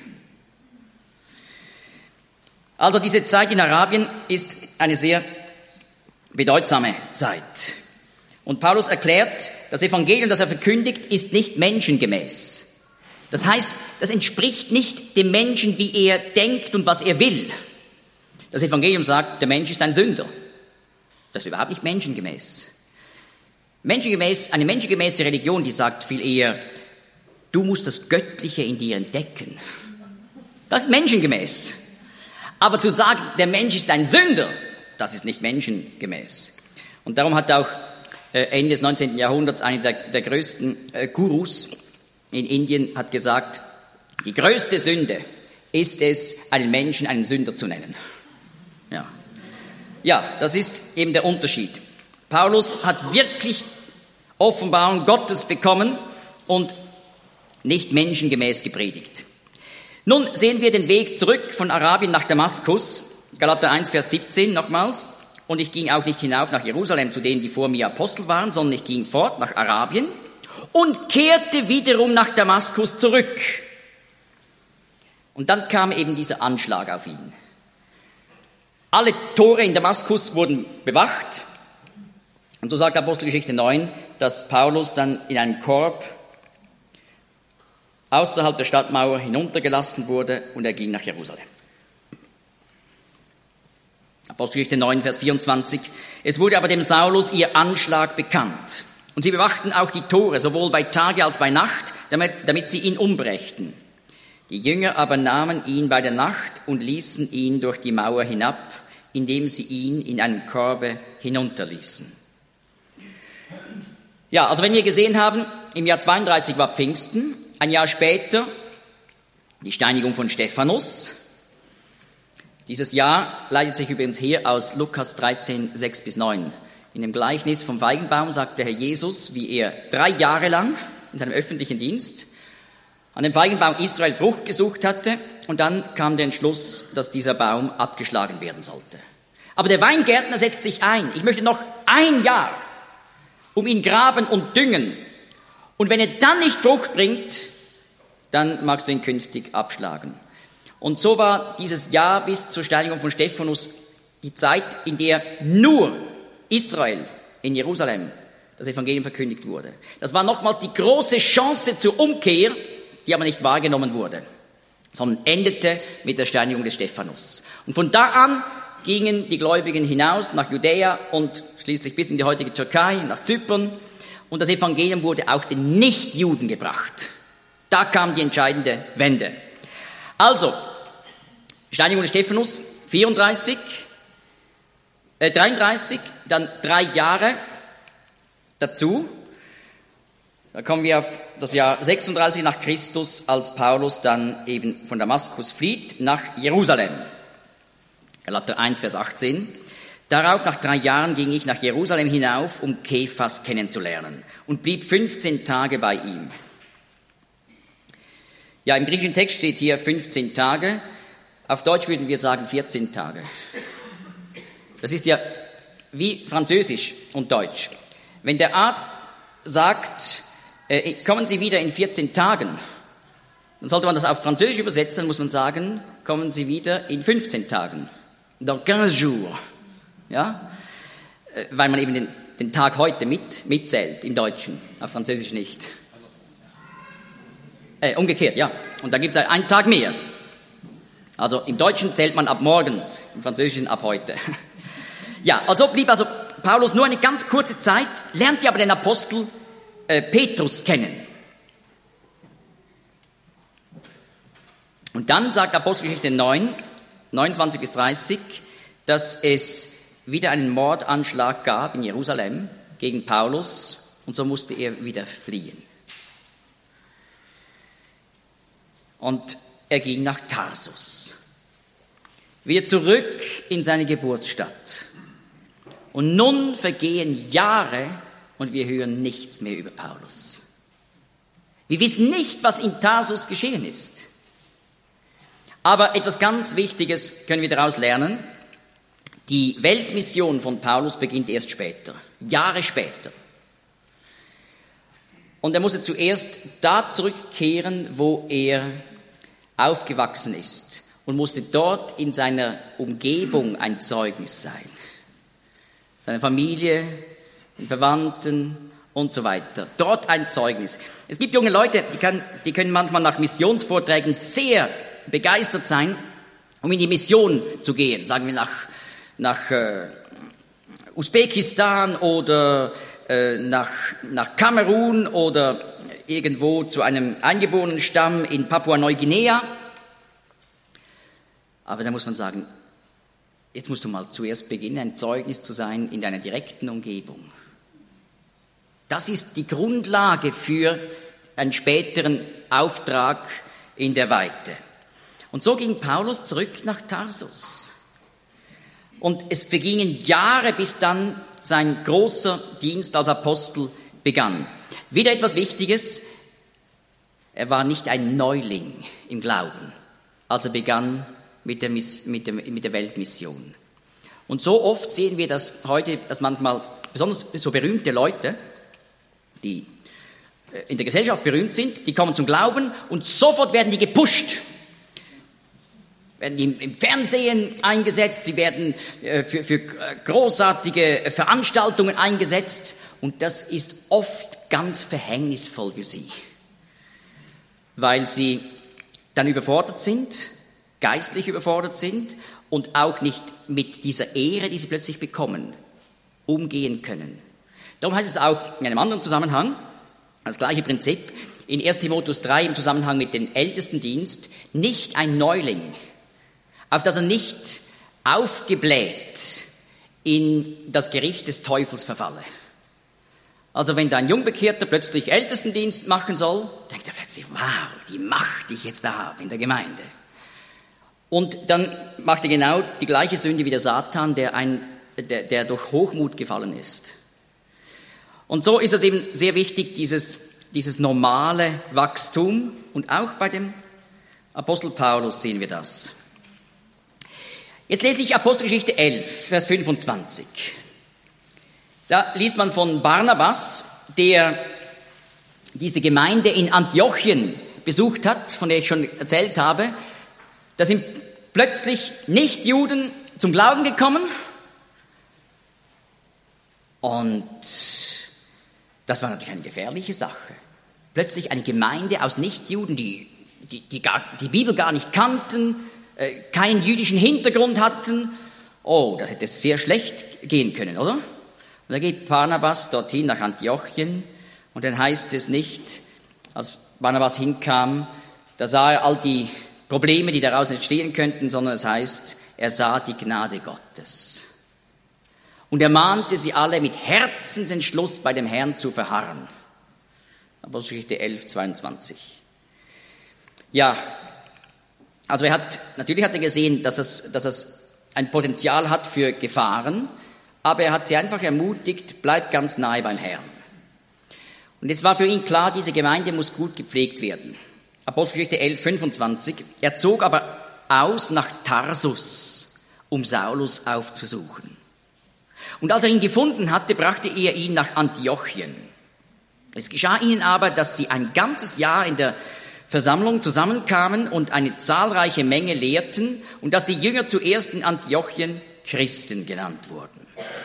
Speaker 1: Also diese Zeit in Arabien ist eine sehr bedeutsame Zeit. Und Paulus erklärt, das Evangelium, das er verkündigt, ist nicht menschengemäß. Das heißt, das entspricht nicht dem Menschen, wie er denkt und was er will. Das Evangelium sagt, der Mensch ist ein Sünder. Das ist überhaupt nicht menschengemäß. Menschengemäß, eine menschengemäße Religion, die sagt viel eher, du musst das Göttliche in dir entdecken. Das ist menschengemäß. Aber zu sagen, der Mensch ist ein Sünder, das ist nicht menschengemäß. Und darum hat auch Ende des neunzehnten Jahrhunderts einer der, der größten Gurus in Indien hat gesagt, die größte Sünde ist es, einen Menschen einen Sünder zu nennen. Ja, ja, das ist eben der Unterschied. Paulus hat wirklich Offenbarung Gottes bekommen und nicht menschengemäß gepredigt. Nun sehen wir den Weg zurück von Arabien nach Damaskus, Galater eins, Vers siebzehn nochmals. Und ich ging auch nicht hinauf nach Jerusalem zu denen, die vor mir Apostel waren, sondern ich ging fort nach Arabien und kehrte wiederum nach Damaskus zurück. Und dann kam eben dieser Anschlag auf ihn. Alle Tore in Damaskus wurden bewacht. Und so sagt Apostelgeschichte neun, dass Paulus dann in einem Korb außerhalb der Stadtmauer hinuntergelassen wurde und er ging nach Jerusalem. Apostelgeschichte neun, Vers vierundzwanzig. Es wurde aber dem Saulus ihr Anschlag bekannt. Und sie bewachten auch die Tore, sowohl bei Tage als bei Nacht, damit, damit sie ihn umbrächten. Die Jünger aber nahmen ihn bei der Nacht und ließen ihn durch die Mauer hinab, indem sie ihn in einem Korbe hinunterließen. Ja, also wenn wir gesehen haben, im Jahr zweiunddreißig war Pfingsten, ein Jahr später die Steinigung von Stephanus. Dieses Jahr leitet sich übrigens her aus Lukas dreizehn, sechs bis neun. In dem Gleichnis vom Feigenbaum sagt der Herr Jesus, wie er drei Jahre lang in seinem öffentlichen Dienst an dem Feigenbaum Israel Frucht gesucht hatte und dann kam der Entschluss, dass dieser Baum abgeschlagen werden sollte. Aber der Weingärtner setzt sich ein. Ich möchte noch ein Jahr um ihn graben und düngen. Und wenn er dann nicht Frucht bringt, dann magst du ihn künftig abschlagen. Und so war dieses Jahr bis zur Steinigung von Stephanus die Zeit, in der nur Israel in Jerusalem das Evangelium verkündigt wurde. Das war nochmals die große Chance zur Umkehr, die aber nicht wahrgenommen wurde, sondern endete mit der Steinigung des Stephanus. Und von da an gingen die Gläubigen hinaus nach Judäa und schließlich bis in die heutige Türkei, nach Zypern. Und das Evangelium wurde auch den Nichtjuden gebracht. Da kam die entscheidende Wende. Also, Steinigung des Stephanus, vierunddreißig, äh, dreiunddreißig, dann drei Jahre dazu. Da kommen wir auf das Jahr sechsunddreißig nach Christus, als Paulus dann eben von Damaskus flieht nach Jerusalem. Galater eins, Vers achtzehn. Darauf, nach drei Jahren, ging ich nach Jerusalem hinauf, um Kephas kennenzulernen und blieb fünfzehn Tage bei ihm. Ja, im griechischen Text steht hier fünfzehn Tage. Auf Deutsch würden wir sagen vierzehn Tage. Das ist ja wie Französisch und Deutsch. Wenn der Arzt sagt, äh, kommen Sie wieder in vierzehn Tagen, dann sollte man das auf Französisch übersetzen, dann muss man sagen, kommen Sie wieder in fünfzehn Tagen. Dans quinze jours. Ja? Äh, weil man eben den, den Tag heute mit, mitzählt, im Deutschen, auf Französisch nicht. Äh, umgekehrt, ja. Und da gibt es einen Tag mehr. Also im Deutschen zählt man ab morgen, im Französischen ab heute. Ja, also blieb also Paulus nur eine ganz kurze Zeit, lernte aber den Apostel äh, Petrus kennen. Und dann sagt Apostelgeschichte neun, neunundzwanzig bis dreißig, dass es wieder einen Mordanschlag gab in Jerusalem gegen Paulus und so musste er wieder fliehen. Und er ging nach Tarsus, wieder zurück in seine Geburtsstadt. Und nun vergehen Jahre und wir hören nichts mehr über Paulus. Wir wissen nicht, was in Tarsus geschehen ist. Aber etwas ganz Wichtiges können wir daraus lernen. Die Weltmission von Paulus beginnt erst später, Jahre später. Und er musste zuerst da zurückkehren, wo er aufgewachsen ist und musste dort in seiner Umgebung ein Zeugnis sein. Seine Familie, den Verwandten und so weiter. Dort ein Zeugnis. Es gibt junge Leute, die können, die können manchmal nach Missionsvorträgen sehr begeistert sein, um in die Mission zu gehen. Sagen wir nach, nach äh, Usbekistan oder äh, nach, nach Kamerun oder irgendwo zu einem eingeborenen Stamm in Papua-Neuguinea. Aber da muss man sagen, jetzt musst du mal zuerst beginnen, ein Zeugnis zu sein in deiner direkten Umgebung. Das ist die Grundlage für einen späteren Auftrag in der Weite. Und so ging Paulus zurück nach Tarsus. Und es vergingen Jahre, bis dann sein großer Dienst als Apostel begann. Wieder etwas Wichtiges, er war nicht ein Neuling im Glauben, als er begann mit der, mit der, mit der Weltmission. Und so oft sehen wir das heute, dass manchmal, besonders so berühmte Leute, die in der Gesellschaft berühmt sind, die kommen zum Glauben und sofort werden die gepusht. Werden die im Fernsehen eingesetzt, die werden für, für großartige Veranstaltungen eingesetzt und das ist oft ganz verhängnisvoll für sie, weil sie dann überfordert sind, geistlich überfordert sind und auch nicht mit dieser Ehre, die sie plötzlich bekommen, umgehen können. Darum heißt es auch in einem anderen Zusammenhang, das gleiche Prinzip, in erster Timotheus drei im Zusammenhang mit dem Ältestendienst, nicht ein Neuling, auf das er nicht aufgebläht in das Gericht des Teufels verfalle. Also wenn da ein Jungbekehrter plötzlich Ältestendienst machen soll, denkt er plötzlich, wow, die Macht, die ich jetzt da habe in der Gemeinde. Und dann macht er genau die gleiche Sünde wie der Satan, der, ein, der, der durch Hochmut gefallen ist. Und so ist es eben sehr wichtig, dieses, dieses normale Wachstum. Und auch bei dem Apostel Paulus sehen wir das. Jetzt lese ich Apostelgeschichte elf, Vers fünfundzwanzig. Da liest man von Barnabas, der diese Gemeinde in Antiochien besucht hat, von der ich schon erzählt habe. Da sind plötzlich Nichtjuden zum Glauben gekommen. Und das war natürlich eine gefährliche Sache. Plötzlich eine Gemeinde aus Nichtjuden, die die, die, gar, die Bibel gar nicht kannten, äh, keinen jüdischen Hintergrund hatten. Oh, das hätte sehr schlecht gehen können, oder? Und da geht Barnabas dorthin nach Antiochien und dann heißt es nicht, als Barnabas hinkam, da sah er all die Probleme, die daraus entstehen könnten, sondern es heißt, er sah die Gnade Gottes. Und er mahnte sie alle mit Herzensentschluss bei dem Herrn zu verharren. Apostelgeschichte elf, zweiundzwanzig. Ja, also er hat, natürlich hat er gesehen, dass es, dass es ein Potenzial hat für Gefahren, aber er hat sie einfach ermutigt, bleibt ganz nahe beim Herrn. Und jetzt war für ihn klar, diese Gemeinde muss gut gepflegt werden. Apostelgeschichte elf, fünfundzwanzig. Er zog aber aus nach Tarsus, um Saulus aufzusuchen. Und als er ihn gefunden hatte, brachte er ihn nach Antiochien. Es geschah ihnen aber, dass sie ein ganzes Jahr in der Versammlung zusammenkamen und eine zahlreiche Menge lehrten und dass die Jünger zuerst in Antiochien Christen genannt wurden.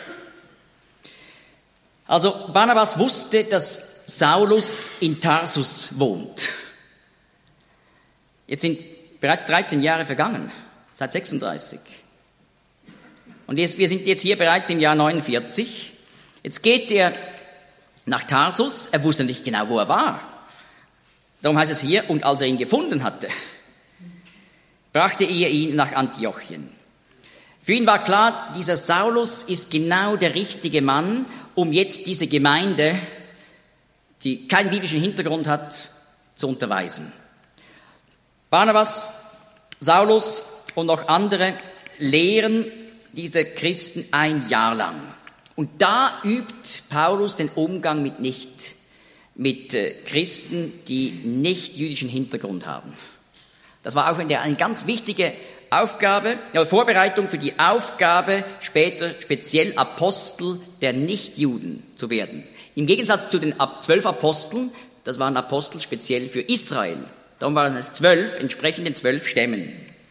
Speaker 1: Also Barnabas wusste, dass Saulus in Tarsus wohnt. Jetzt sind bereits dreizehn Jahre vergangen, seit sechsunddreißig. Und jetzt, wir sind jetzt hier bereits im Jahr neunundvierzig. Jetzt geht er nach Tarsus. Er wusste nicht genau, wo er war. Darum heißt es hier, und als er ihn gefunden hatte, brachte er ihn nach Antiochien. Für ihn war klar, dieser Saulus ist genau der richtige Mann, um jetzt diese Gemeinde, die keinen biblischen Hintergrund hat, zu unterweisen. Barnabas, Saulus und noch andere lehren diese Christen ein Jahr lang. Und da übt Paulus den Umgang mit nicht, mit Christen, die nicht jüdischen Hintergrund haben. Das war auch eine ganz wichtige Aufgabe, ja, Vorbereitung für die Aufgabe, später speziell Apostel der Nichtjuden zu werden. Im Gegensatz zu den zwölf Aposteln, das waren Apostel speziell für Israel. Darum waren es zwölf, entsprechend den zwölf Stämmen.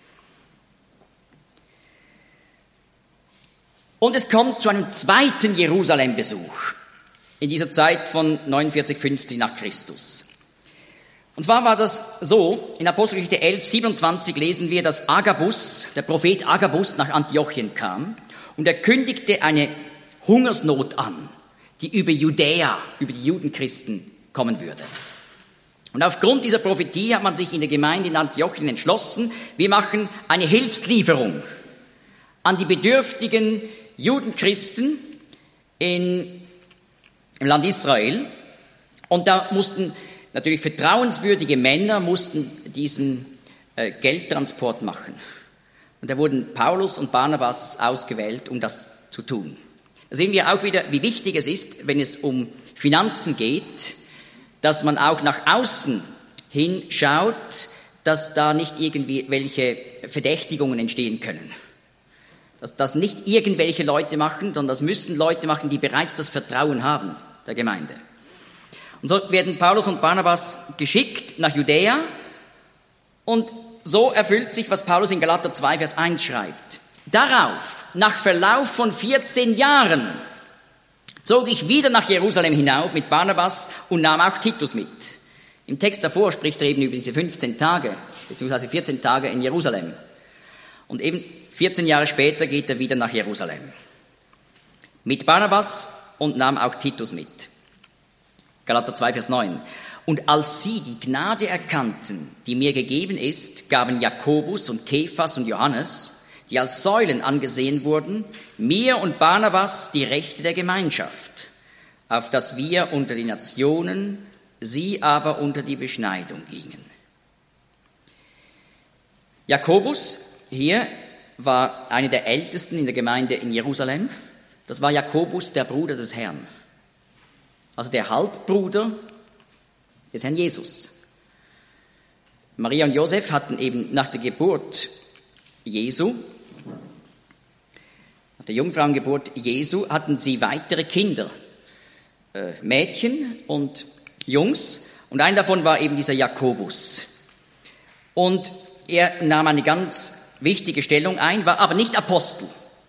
Speaker 1: Und es kommt zu einem zweiten Jerusalem-Besuch in dieser Zeit von neunundvierzig, fünfzig nach Christus. Und zwar war das so, in Apostelgeschichte elf, siebenundzwanzig lesen wir, dass Agabus, der Prophet Agabus, nach Antiochien kam und er kündigte eine Hungersnot an, die über Judäa, über die Judenchristen kommen würde. Und aufgrund dieser Prophetie hat man sich in der Gemeinde in Antiochien entschlossen, wir machen eine Hilfslieferung an die bedürftigen Judenchristen in, im Land Israel. Und da mussten natürlich vertrauenswürdige Männer mussten diesen äh, Geldtransport machen. Und da wurden Paulus und Barnabas ausgewählt, um das zu tun. Da sehen wir auch wieder, wie wichtig es ist, wenn es um Finanzen geht, dass man auch nach außen hinschaut, dass da nicht irgendwie welche Verdächtigungen entstehen können. Dass das nicht irgendwelche Leute machen, sondern das müssen Leute machen, die bereits das Vertrauen haben der Gemeinde. Und so werden Paulus und Barnabas geschickt nach Judäa und so erfüllt sich, was Paulus in Galater zwei, Vers eins schreibt. Darauf, nach Verlauf von vierzehn Jahren, zog ich wieder nach Jerusalem hinauf mit Barnabas und nahm auch Titus mit. Im Text davor spricht er eben über diese fünfzehn Tage, beziehungsweise vierzehn Tage in Jerusalem. Und eben vierzehn Jahre später geht er wieder nach Jerusalem. Mit Barnabas und nahm auch Titus mit. Galater zwei, Vers neun. Und als sie die Gnade erkannten, die mir gegeben ist, gaben Jakobus und Kephas und Johannes, die als Säulen angesehen wurden, mir und Barnabas die Rechte der Gemeinschaft, auf dass wir unter die Nationen, sie aber unter die Beschneidung gingen. Jakobus hier war einer der Ältesten in der Gemeinde in Jerusalem. Das war Jakobus, der Bruder des Herrn. Also der Halbbruder des Herrn Jesus. Maria und Josef hatten eben nach der Geburt Jesu, nach der Jungfrauengeburt Jesu, hatten sie weitere Kinder, äh, Mädchen und Jungs. Und ein davon war eben dieser Jakobus. Und er nahm eine ganz wichtige Stellung ein, war aber nicht Apostel.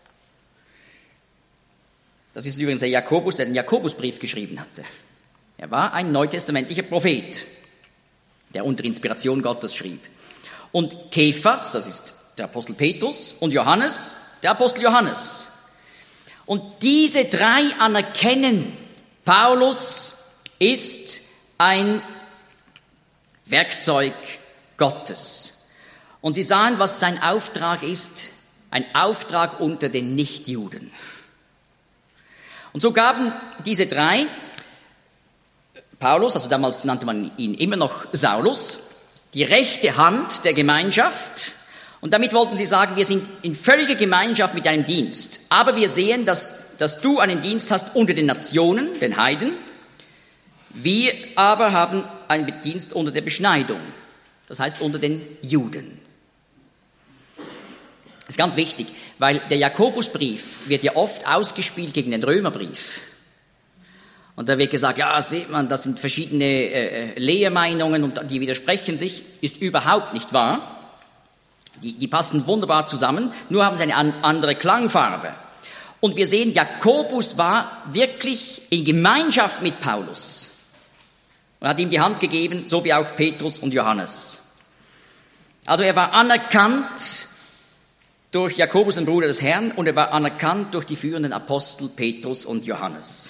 Speaker 1: Das ist übrigens der Jakobus, der den Jakobusbrief geschrieben hatte. Er war ein neutestamentlicher Prophet, der unter Inspiration Gottes schrieb. Und Kephas, das ist der Apostel Petrus, und Johannes, der Apostel Johannes. Und diese drei anerkennen, Paulus ist ein Werkzeug Gottes. Und sie sahen, was sein Auftrag ist, ein Auftrag unter den Nichtjuden. Und so gaben diese drei, Paulus, also damals nannte man ihn immer noch Saulus, die rechte Hand der Gemeinschaft. Und damit wollten sie sagen, wir sind in völliger Gemeinschaft mit deinem Dienst. Aber wir sehen, dass, dass du einen Dienst hast unter den Nationen, den Heiden. Wir aber haben einen Dienst unter der Beschneidung. Das heißt unter den Juden. Das ist ganz wichtig, weil der Jakobusbrief wird ja oft ausgespielt gegen den Römerbrief. Und da wird gesagt, ja, sieht man, das sind verschiedene äh, Lehrmeinungen und die widersprechen sich. Ist überhaupt nicht wahr. Die, die passen wunderbar zusammen, nur haben sie eine an, andere Klangfarbe. Und wir sehen, Jakobus war wirklich in Gemeinschaft mit Paulus. Er hat ihm die Hand gegeben, so wie auch Petrus und Johannes. Also er war anerkannt durch Jakobus, den Bruder des Herrn, und er war anerkannt durch die führenden Apostel Petrus und Johannes.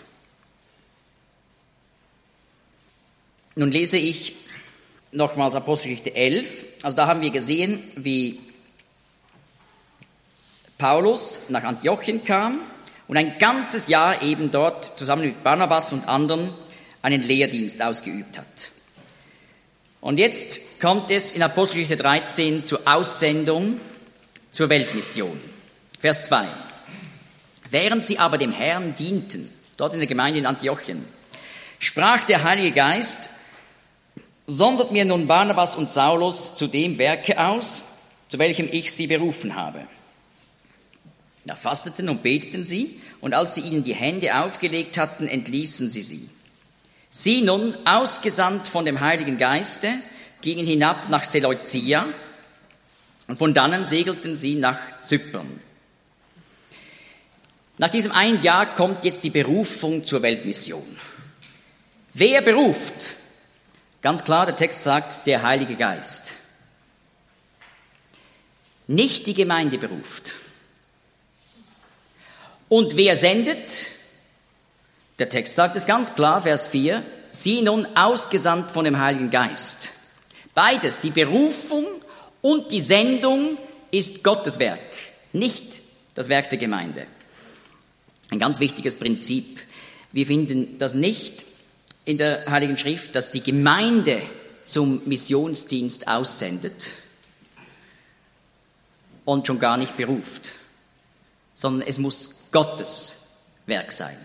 Speaker 1: Nun lese ich nochmals Apostelgeschichte elf. Also da haben wir gesehen, wie Paulus nach Antiochien kam und ein ganzes Jahr eben dort zusammen mit Barnabas und anderen einen Lehrdienst ausgeübt hat. Und jetzt kommt es in Apostelgeschichte dreizehn zur Aussendung zur Weltmission. Vers zwei. Während sie aber dem Herrn dienten, dort in der Gemeinde in Antiochien, sprach der Heilige Geist: Sondert mir nun Barnabas und Saulus zu dem Werke aus, zu welchem ich sie berufen habe. Da fasteten und beteten sie, und als sie ihnen die Hände aufgelegt hatten, entließen sie sie. Sie nun, ausgesandt von dem Heiligen Geiste, gingen hinab nach Seleucia, und von dannen segelten sie nach Zypern. Nach diesem einen Jahr kommt jetzt die Berufung zur Weltmission. Wer beruft? Ganz klar, der Text sagt, der Heilige Geist. Nicht die Gemeinde beruft. Und wer sendet? Der Text sagt es ganz klar, Vers vier, sie nun ausgesandt von dem Heiligen Geist. Beides, die Berufung und die Sendung, ist Gottes Werk, nicht das Werk der Gemeinde. Ein ganz wichtiges Prinzip. Wir finden das nicht in der Heiligen Schrift, dass die Gemeinde zum Missionsdienst aussendet und schon gar nicht beruft, sondern es muss Gottes Werk sein.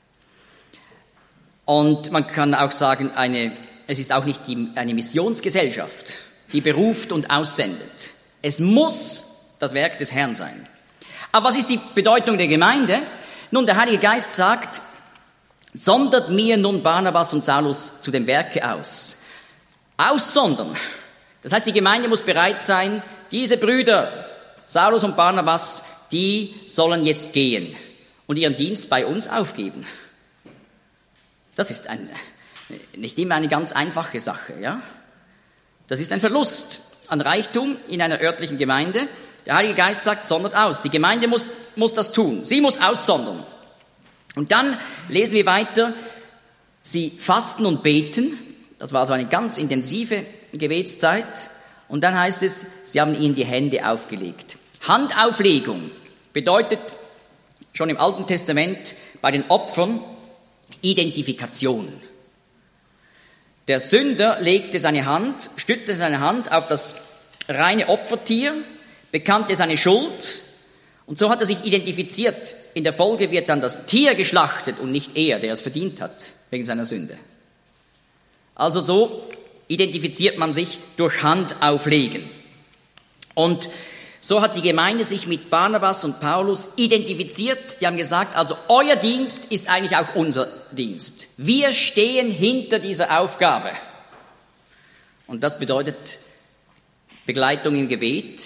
Speaker 1: Und man kann auch sagen, eine, es ist auch nicht die, eine Missionsgesellschaft, die beruft und aussendet. Es muss das Werk des Herrn sein. Aber was ist die Bedeutung der Gemeinde? Nun, der Heilige Geist sagt, sondert mir nun Barnabas und Saulus zu dem Werke aus. Aussondern. Das heißt, die Gemeinde muss bereit sein, diese Brüder, Saulus und Barnabas, die sollen jetzt gehen und ihren Dienst bei uns aufgeben. Das ist ein, nicht immer eine ganz einfache Sache, ja? Das ist ein Verlust an Reichtum in einer örtlichen Gemeinde. Der Heilige Geist sagt, sondert aus. Die Gemeinde muss, muss das tun. Sie muss aussondern. Und dann lesen wir weiter, sie fasten und beten. Das war also eine ganz intensive Gebetszeit. Und dann heißt es, sie haben ihnen die Hände aufgelegt. Handauflegung bedeutet schon im Alten Testament bei den Opfern Identifikation. Der Sünder legte seine Hand, stützte seine Hand auf das reine Opfertier, bekannte seine Schuld und so hat er sich identifiziert. In der Folge wird dann das Tier geschlachtet und nicht er, der es verdient hat, wegen seiner Sünde. Also so identifiziert man sich durch Handauflegen. Und so hat die Gemeinde sich mit Barnabas und Paulus identifiziert. Die haben gesagt, also euer Dienst ist eigentlich auch unser Dienst. Wir stehen hinter dieser Aufgabe. Und das bedeutet Begleitung im Gebet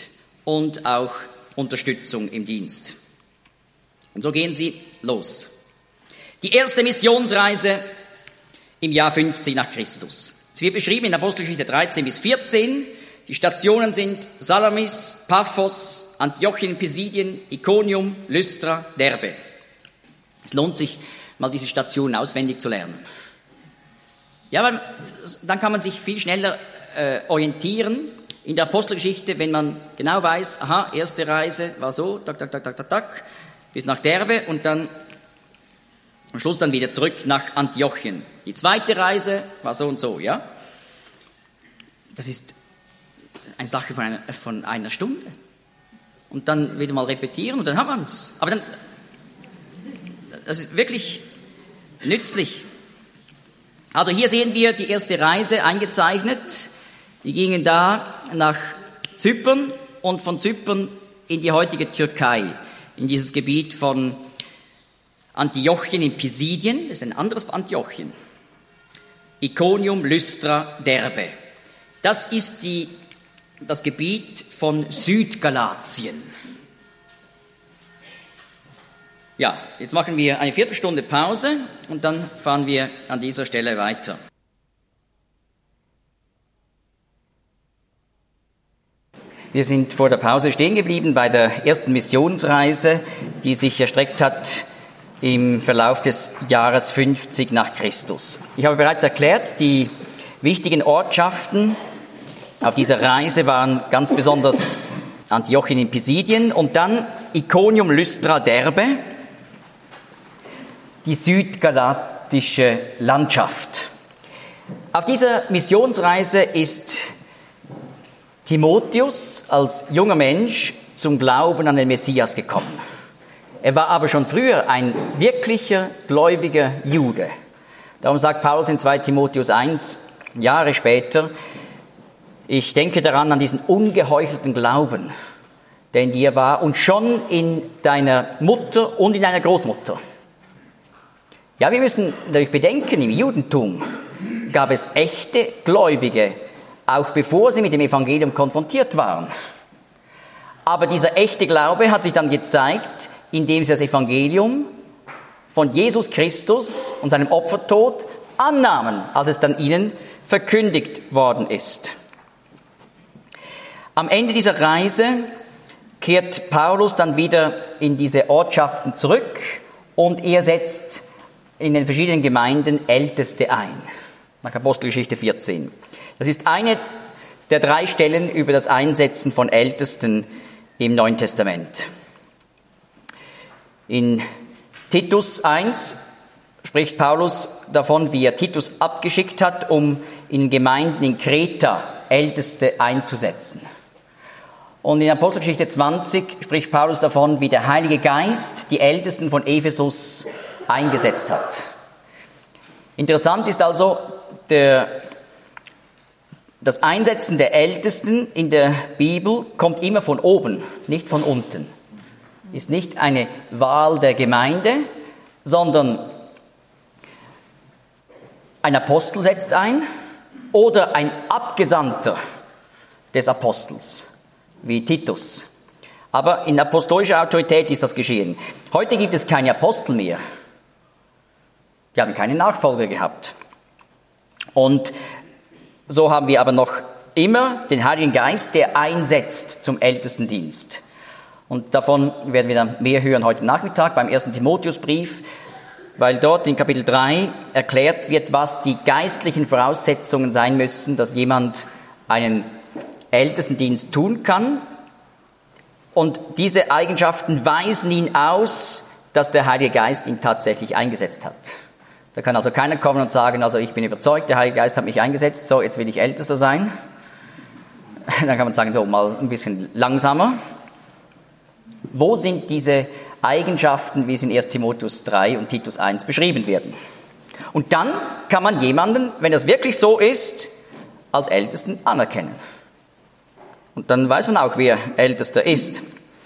Speaker 1: und auch Unterstützung im Dienst. Und so gehen sie los. Die erste Missionsreise im Jahr fünfzig nach Christus. Es wird beschrieben in Apostelgeschichte dreizehn bis vierzehn. Die Stationen sind Salamis, Paphos, Antiochien, Pisidien, Ikonium, Lystra, Derbe. Es lohnt sich, mal diese Stationen auswendig zu lernen. Ja, weil dann kann man sich viel schneller äh, orientieren in der Apostelgeschichte, wenn man genau weiß, aha, erste Reise war so, tak, tak, tak, tak, tak, tak, bis nach Derbe und dann am Schluss dann wieder zurück nach Antiochien. Die zweite Reise war so und so, ja. Das ist eine Sache von einer, von einer Stunde. Und dann wieder mal repetieren und dann hat man es. Aber dann, das ist wirklich nützlich. Also hier sehen wir die erste Reise eingezeichnet. Die gingen da nach Zypern und von Zypern in die heutige Türkei, in dieses Gebiet von Antiochien in Pisidien, das ist ein anderes Antiochien. Ikonium, Lystra, Derbe. Das ist die, das Gebiet von Südgalatien. Ja, jetzt machen wir eine Viertelstunde Pause und dann fahren wir an dieser Stelle weiter. Wir sind vor der Pause stehen geblieben bei der ersten Missionsreise, die sich erstreckt hat im Verlauf des Jahres fünfzig nach Christus. Ich habe bereits erklärt, die wichtigen Ortschaften auf dieser Reise waren ganz besonders Antiochien in Pisidien und dann Ikonium, Lystra, Derbe, die südgalatische Landschaft. Auf dieser Missionsreise ist Timotheus als junger Mensch zum Glauben an den Messias gekommen. Er war aber schon früher ein wirklicher gläubiger Jude. Darum sagt Paulus in zweiter Timotheus eins, Jahre später, ich denke daran an diesen ungeheuchelten Glauben, der in dir war und schon in deiner Mutter und in deiner Großmutter. Ja, wir müssen natürlich bedenken, im Judentum gab es echte Gläubige, auch bevor sie mit dem Evangelium konfrontiert waren. Aber dieser echte Glaube hat sich dann gezeigt, indem sie das Evangelium von Jesus Christus und seinem Opfertod annahmen, als es dann ihnen verkündigt worden ist. Am Ende dieser Reise kehrt Paulus dann wieder in diese Ortschaften zurück und er setzt in den verschiedenen Gemeinden Älteste ein, nach Apostelgeschichte vierzehn. Das ist eine der drei Stellen über das Einsetzen von Ältesten im Neuen Testament. In Titus eins spricht Paulus davon, wie er Titus abgeschickt hat, um in Gemeinden in Kreta Älteste einzusetzen. Und in Apostelgeschichte zwanzig spricht Paulus davon, wie der Heilige Geist die Ältesten von Ephesus eingesetzt hat. Interessant ist also, der, das Einsetzen der Ältesten in der Bibel kommt immer von oben, nicht von unten. Ist nicht eine Wahl der Gemeinde, sondern ein Apostel setzt ein oder ein Abgesandter des Apostels, wie Titus. Aber in apostolischer Autorität ist das geschehen. Heute gibt es keine Apostel mehr. Die haben keine Nachfolger gehabt. Und so haben wir aber noch immer den Heiligen Geist, der einsetzt zum Ältestendienst. Und davon werden wir dann mehr hören heute Nachmittag beim ersten Timotheusbrief, weil dort in Kapitel drei erklärt wird, was die geistlichen Voraussetzungen sein müssen, dass jemand einen Ältestendienst tun kann. Und diese Eigenschaften weisen ihn aus, dass der Heilige Geist ihn tatsächlich eingesetzt hat. Da kann also keiner kommen und sagen, also ich bin überzeugt, der Heilige Geist hat mich eingesetzt, so jetzt will ich Ältester sein. Dann kann man sagen, so mal ein bisschen langsamer. Wo sind diese Eigenschaften, wie es in erster Timotheus drei und Titus eins beschrieben werden? Und dann kann man jemanden, wenn das wirklich so ist, als Ältesten anerkennen. Und dann weiß man auch, wer Ältester ist.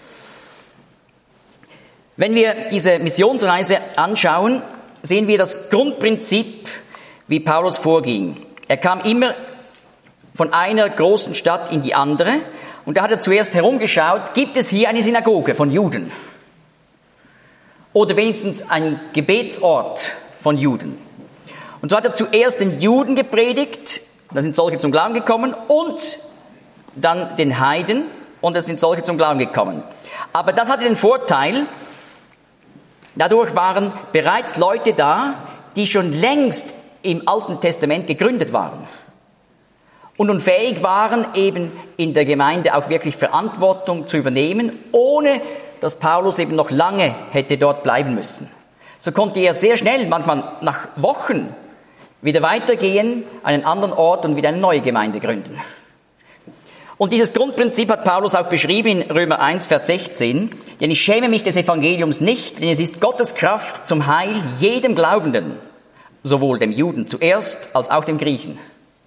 Speaker 1: Wenn wir diese Missionsreise anschauen, sehen wir das Grundprinzip, wie Paulus vorging. Er kam immer von einer großen Stadt in die andere Und da hat er zuerst herumgeschaut, gibt es hier eine Synagoge von Juden? Oder wenigstens einen Gebetsort von Juden? Und so hat er zuerst den Juden gepredigt, da sind solche zum Glauben gekommen, und dann den Heiden, und es sind solche zum Glauben gekommen. Aber das hatte den Vorteil, dadurch waren bereits Leute da, die schon längst im Alten Testament gegründet waren und nun fähig waren, eben in der Gemeinde auch wirklich Verantwortung zu übernehmen, ohne dass Paulus eben noch lange hätte dort bleiben müssen. So konnte er sehr schnell, manchmal nach Wochen, wieder weitergehen, einen anderen Ort und wieder eine neue Gemeinde gründen. Und dieses Grundprinzip hat Paulus auch beschrieben in Römer eins, Vers sechzehn. Denn ich schäme mich des Evangeliums nicht, denn es ist Gottes Kraft zum Heil jedem Glaubenden, sowohl dem Juden zuerst als auch dem Griechen.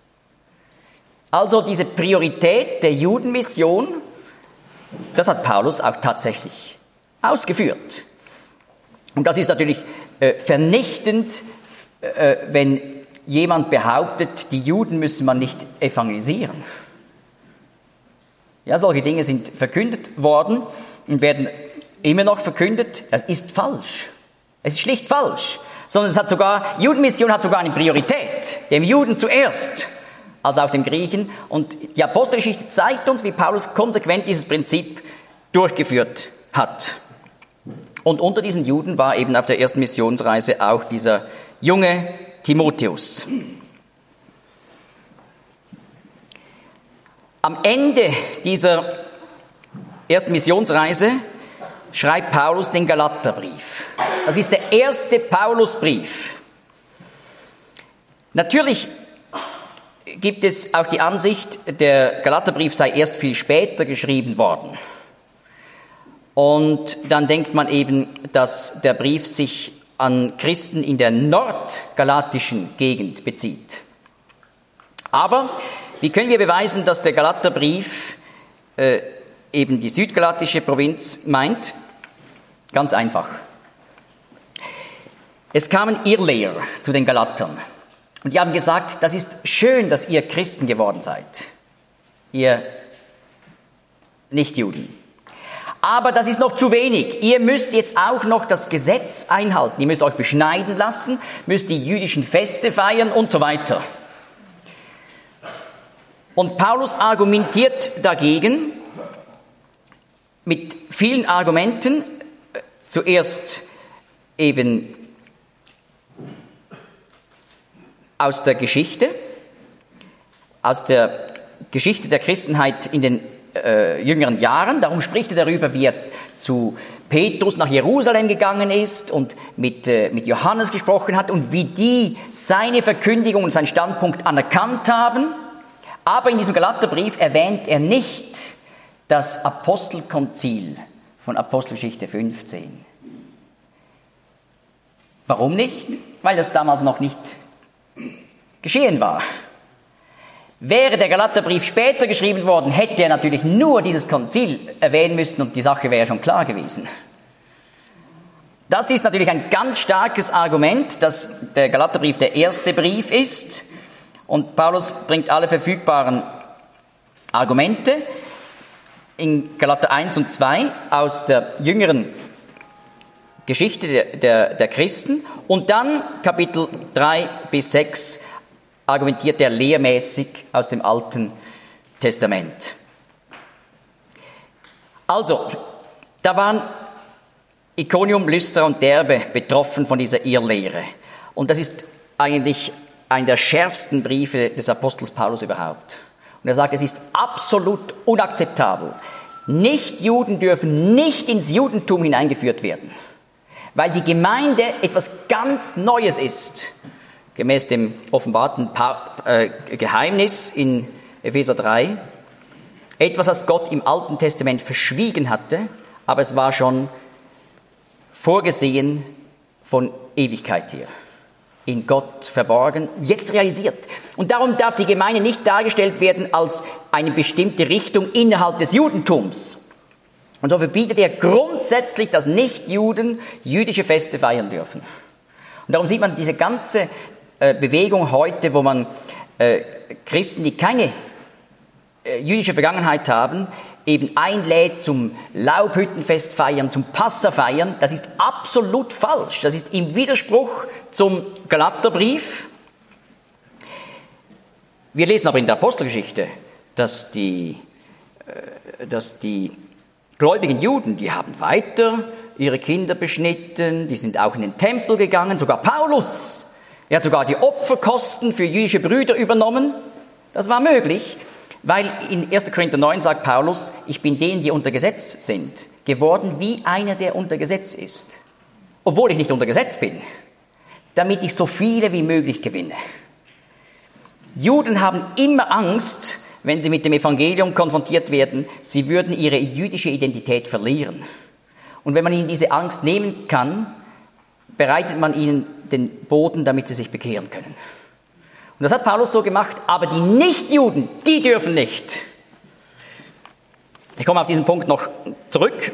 Speaker 1: Also diese Priorität der Judenmission, das hat Paulus auch tatsächlich ausgeführt. Und das ist natürlich äh, vernichtend, äh, wenn jemand behauptet, die Juden müsse man nicht evangelisieren. Ja, solche Dinge sind verkündet worden und werden immer noch verkündet. Das ist falsch. Es ist schlicht falsch. Sondern es hat sogar, Judenmission hat sogar eine Priorität. Dem Juden zuerst, als auch dem Griechen. Und die Apostelgeschichte zeigt uns, wie Paulus konsequent dieses Prinzip durchgeführt hat. Und unter diesen Juden war eben auf der ersten Missionsreise auch dieser junge Timotheus. Am Ende dieser ersten Missionsreise schreibt Paulus den Galaterbrief. Das ist der erste Paulusbrief. Natürlich gibt es auch die Ansicht, der Galaterbrief sei erst viel später geschrieben worden. Und dann denkt man eben, dass der Brief sich an Christen in der nordgalatischen Gegend bezieht. Aber wie können wir beweisen, dass der Galaterbrief äh, eben die südgalatische Provinz meint? Ganz einfach. Es kamen Irrlehrer zu den Galatern und die haben gesagt, das ist schön, dass ihr Christen geworden seid, ihr Nichtjuden. Aber das ist noch zu wenig. Ihr müsst jetzt auch noch das Gesetz einhalten. Ihr müsst euch beschneiden lassen, müsst die jüdischen Feste feiern und so weiter. Und Paulus argumentiert dagegen mit vielen Argumenten. Zuerst eben aus der Geschichte, aus der Geschichte der Christenheit in den äh, jüngeren Jahren. Darum spricht er darüber, wie er zu Petrus nach Jerusalem gegangen ist und mit, äh, mit Johannes gesprochen hat und wie die seine Verkündigung und seinen Standpunkt anerkannt haben. Aber in diesem Galaterbrief erwähnt er nicht das Apostelkonzil von Apostelgeschichte fünfzehn. Warum nicht? Weil das damals noch nicht geschehen war. Wäre der Galaterbrief später geschrieben worden, hätte er natürlich nur dieses Konzil erwähnen müssen und die Sache wäre schon klar gewesen. Das ist natürlich ein ganz starkes Argument, dass der Galaterbrief der erste Brief ist. Und Paulus bringt alle verfügbaren Argumente in Galater eins und zwei aus der jüngeren Geschichte der, der, der Christen. Und dann Kapitel drei bis sechs argumentiert er lehrmäßig aus dem Alten Testament. Also, da waren Iconium, Lystra und Derbe betroffen von dieser Irrlehre. Und das ist eigentlich einer der schärfsten Briefe des Apostels Paulus überhaupt. Und er sagt, es ist absolut unakzeptabel. Nichtjuden dürfen nicht ins Judentum hineingeführt werden, weil die Gemeinde etwas ganz Neues ist, gemäß dem offenbarten pa- äh, Geheimnis in Epheser drei. Etwas, das Gott im Alten Testament verschwiegen hatte, aber es war schon vorgesehen von Ewigkeit her. In Gott verborgen, jetzt realisiert. Und darum darf die Gemeinde nicht dargestellt werden als eine bestimmte Richtung innerhalb des Judentums. Und so verbietet er grundsätzlich, dass Nichtjuden jüdische Feste feiern dürfen. Und darum sieht man diese ganze äh, Bewegung heute, wo man äh, Christen, die keine äh, jüdische Vergangenheit haben, eben einlädt zum Laubhüttenfest feiern, zum Passa feiern, das ist absolut falsch. Das ist im Widerspruch zum Galaterbrief. Wir lesen aber in der Apostelgeschichte, dass die, äh, dass die gläubigen Juden, die haben weiter ihre Kinder beschnitten, die sind auch in den Tempel gegangen, sogar Paulus. Er hat sogar die Opferkosten für jüdische Brüder übernommen. Das war möglich, weil in erster Korinther neun sagt Paulus, ich bin denen, die unter Gesetz sind, geworden wie einer, der unter Gesetz ist. Obwohl ich nicht unter Gesetz bin, damit ich so viele wie möglich gewinne. Juden haben immer Angst, wenn sie mit dem Evangelium konfrontiert werden, sie würden ihre jüdische Identität verlieren. Und wenn man ihnen diese Angst nehmen kann, bereitet man ihnen den Boden, damit sie sich bekehren können. Und das hat Paulus so gemacht, aber die Nichtjuden, die dürfen nicht. Ich komme auf diesen Punkt noch zurück.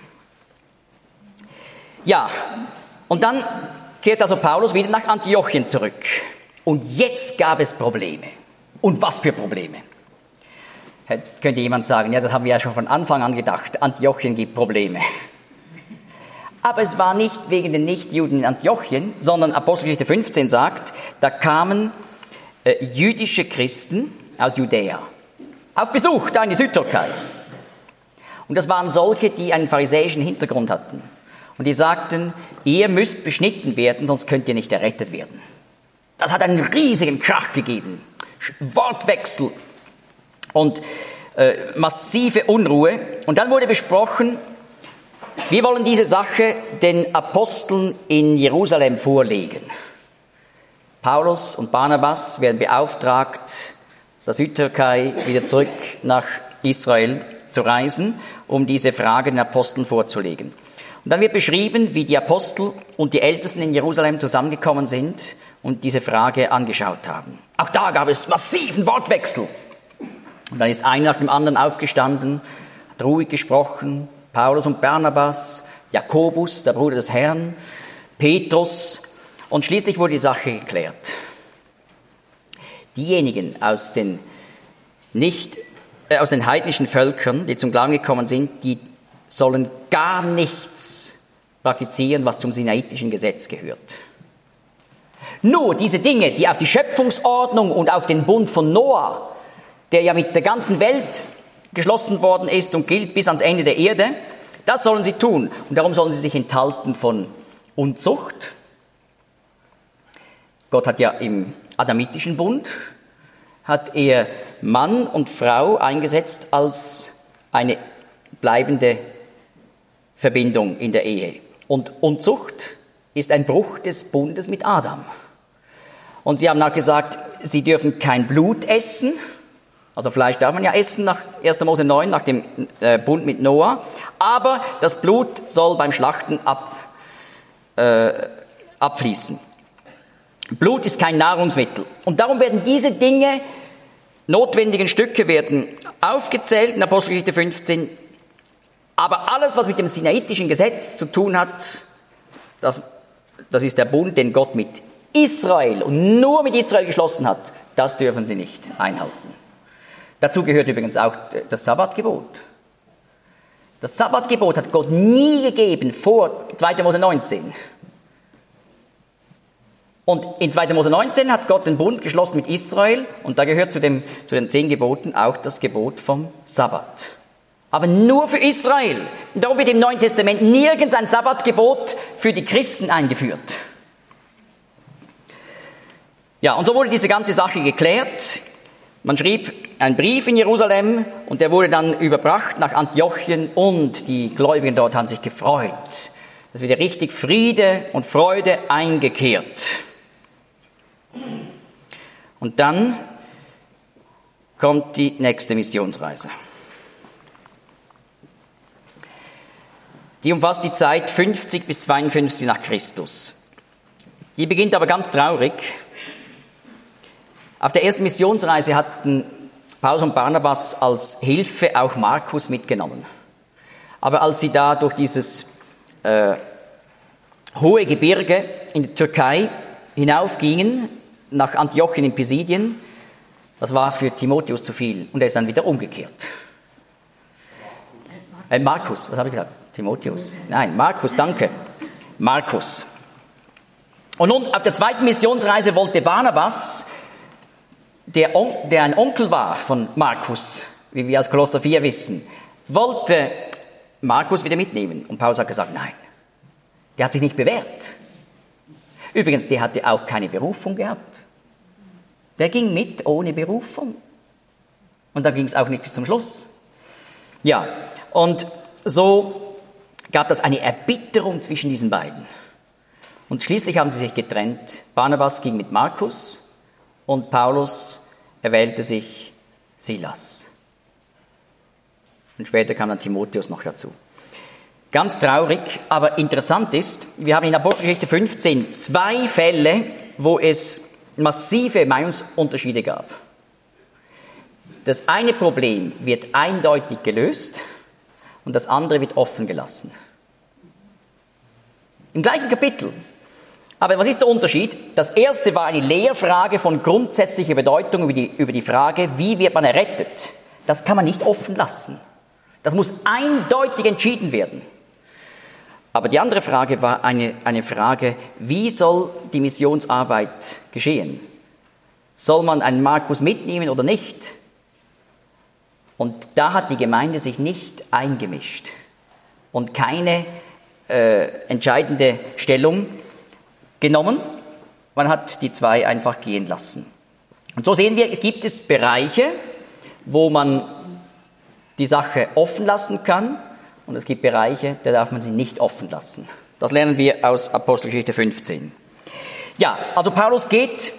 Speaker 1: Ja, und dann kehrt also Paulus wieder nach Antiochien zurück. Und jetzt gab es Probleme. Und was für Probleme? Könnte jemand sagen, ja, das haben wir ja schon von Anfang an gedacht, Antiochien gibt Probleme. Aber es war nicht wegen den Nichtjuden in Antiochien, sondern Apostelgeschichte fünfzehn sagt, da kamen äh, jüdische Christen aus Judäa auf Besuch da in die Südtürkei. Und das waren solche, die einen pharisäischen Hintergrund hatten. Und die sagten, ihr müsst beschnitten werden, sonst könnt ihr nicht errettet werden. Das hat einen riesigen Krach gegeben. Wortwechsel und äh, massive Unruhe. Und dann wurde besprochen, wir wollen diese Sache den Aposteln in Jerusalem vorlegen. Paulus und Barnabas werden beauftragt, aus der Südtürkei wieder zurück nach Israel zu reisen, um diese Frage den Aposteln vorzulegen. Und dann wird beschrieben, wie die Apostel und die Ältesten in Jerusalem zusammengekommen sind und diese Frage angeschaut haben. Auch da gab es massiven Wortwechsel. Und dann ist einer nach dem anderen aufgestanden, hat ruhig gesprochen, Paulus und Barnabas, Jakobus, der Bruder des Herrn, Petrus, und schließlich wurde die Sache geklärt. Diejenigen aus den nicht, äh, aus den heidnischen Völkern, die zum Glauben gekommen sind, die sollen gar nichts praktizieren, was zum sinaitischen Gesetz gehört. Nur diese Dinge, die auf die Schöpfungsordnung und auf den Bund von Noah, der ja mit der ganzen Welt geschlossen worden ist und gilt bis ans Ende der Erde, das sollen sie tun. Und darum sollen sie sich enthalten von Unzucht. Gott hat ja im adamitischen Bund, hat er Mann und Frau eingesetzt als eine bleibende Verbindung in der Ehe. Und Unzucht ist ein Bruch des Bundes mit Adam. Und sie haben auch gesagt, sie dürfen kein Blut essen. Also Fleisch darf man ja essen nach erster Mose neun, nach dem äh, Bund mit Noah. Aber das Blut soll beim Schlachten ab, äh, abfließen. Blut ist kein Nahrungsmittel. Und darum werden diese Dinge, notwendigen Stücke, werden aufgezählt in Apostelgeschichte fünfzehn. Aber alles, was mit dem sinaitischen Gesetz zu tun hat, das, das ist der Bund, den Gott mit Israel und nur mit Israel geschlossen hat, das dürfen sie nicht einhalten. Dazu gehört übrigens auch das Sabbatgebot. Das Sabbatgebot hat Gott nie gegeben vor zweiter Mose neunzehn. Und in zweiter Mose neunzehn hat Gott den Bund geschlossen mit Israel und da gehört zu, dem, zu den zehn Geboten auch das Gebot vom Sabbat. Aber nur für Israel. Und darum wird im Neuen Testament nirgends ein Sabbatgebot für die Christen eingeführt. Ja, und so wurde diese ganze Sache geklärt. Man schrieb einen Brief in Jerusalem und der wurde dann überbracht nach Antiochien und die Gläubigen dort haben sich gefreut. Es ist wieder richtig Friede und Freude eingekehrt. Und dann kommt die nächste Missionsreise. Die umfasst die Zeit fünfzig bis zweiundfünfzig nach Christus. Die beginnt aber ganz traurig. Auf der ersten Missionsreise hatten Paulus und Barnabas als Hilfe auch Markus mitgenommen. Aber als sie da durch dieses äh, hohe Gebirge in der Türkei hinaufgingen, nach Antiochien in Pisidien, das war für Timotheus zu viel und er ist dann wieder umgekehrt. Äh, Markus, was habe ich gesagt? Timotheus? Nein, Markus, danke. Markus. Und nun, auf der zweiten Missionsreise wollte Barnabas, der, On- der ein Onkel war von Markus, wie wir aus Kolosser vier wissen, wollte Markus wieder mitnehmen. Und Paulus hat gesagt, nein, der hat sich nicht bewährt. Übrigens, der hatte auch keine Berufung gehabt. Der ging mit ohne Berufung. Und dann ging es auch nicht bis zum Schluss. Ja, und so gab es eine Erbitterung zwischen diesen beiden. Und schließlich haben sie sich getrennt. Barnabas ging mit Markus und Paulus erwählte sich Silas. Und später kam dann Timotheus noch dazu. Ganz traurig, aber interessant ist, wir haben in Apostelgeschichte fünfzehn zwei Fälle, wo es massive Meinungsunterschiede gab. Das eine Problem wird eindeutig gelöst und das andere wird offen gelassen. Im gleichen Kapitel. Aber was ist der Unterschied? Das erste war eine Lehrfrage von grundsätzlicher Bedeutung über die, über die Frage, wie wird man errettet? Das kann man nicht offen lassen. Das muss eindeutig entschieden werden. Aber die andere Frage war eine, eine Frage, wie soll die Missionsarbeit geschehen? Soll man einen Markus mitnehmen oder nicht? Und da hat die Gemeinde sich nicht eingemischt und keine äh, entscheidende Stellung genommen. Man hat die zwei einfach gehen lassen. Und so sehen wir, gibt es Bereiche, wo man die Sache offen lassen kann, und es gibt Bereiche, da darf man sie nicht offen lassen. Das lernen wir aus Apostelgeschichte fünfzehn. Ja, also Paulus geht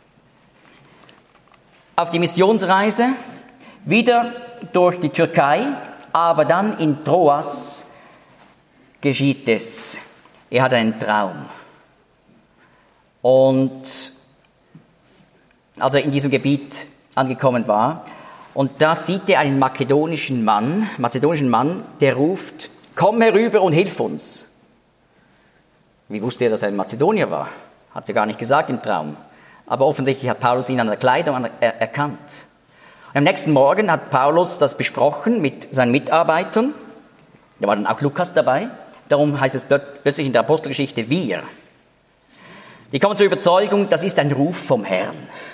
Speaker 1: auf die Missionsreise, wieder durch die Türkei, aber dann in Troas geschieht es. Er hat einen Traum. Und als er in diesem Gebiet angekommen war, und da sieht er einen makedonischen Mann, mazedonischen Mann, der ruft, komm herüber und hilf uns. Wie wusste er, dass er ein Mazedonier war? Hat sie gar nicht gesagt im Traum. Aber offensichtlich hat Paulus ihn an der Kleidung er- erkannt. Und am nächsten Morgen hat Paulus das besprochen mit seinen Mitarbeitern. Da war dann auch Lukas dabei. Darum heißt es plötzlich in der Apostelgeschichte wir. Die kommen zur Überzeugung, das ist ein Ruf vom Herrn.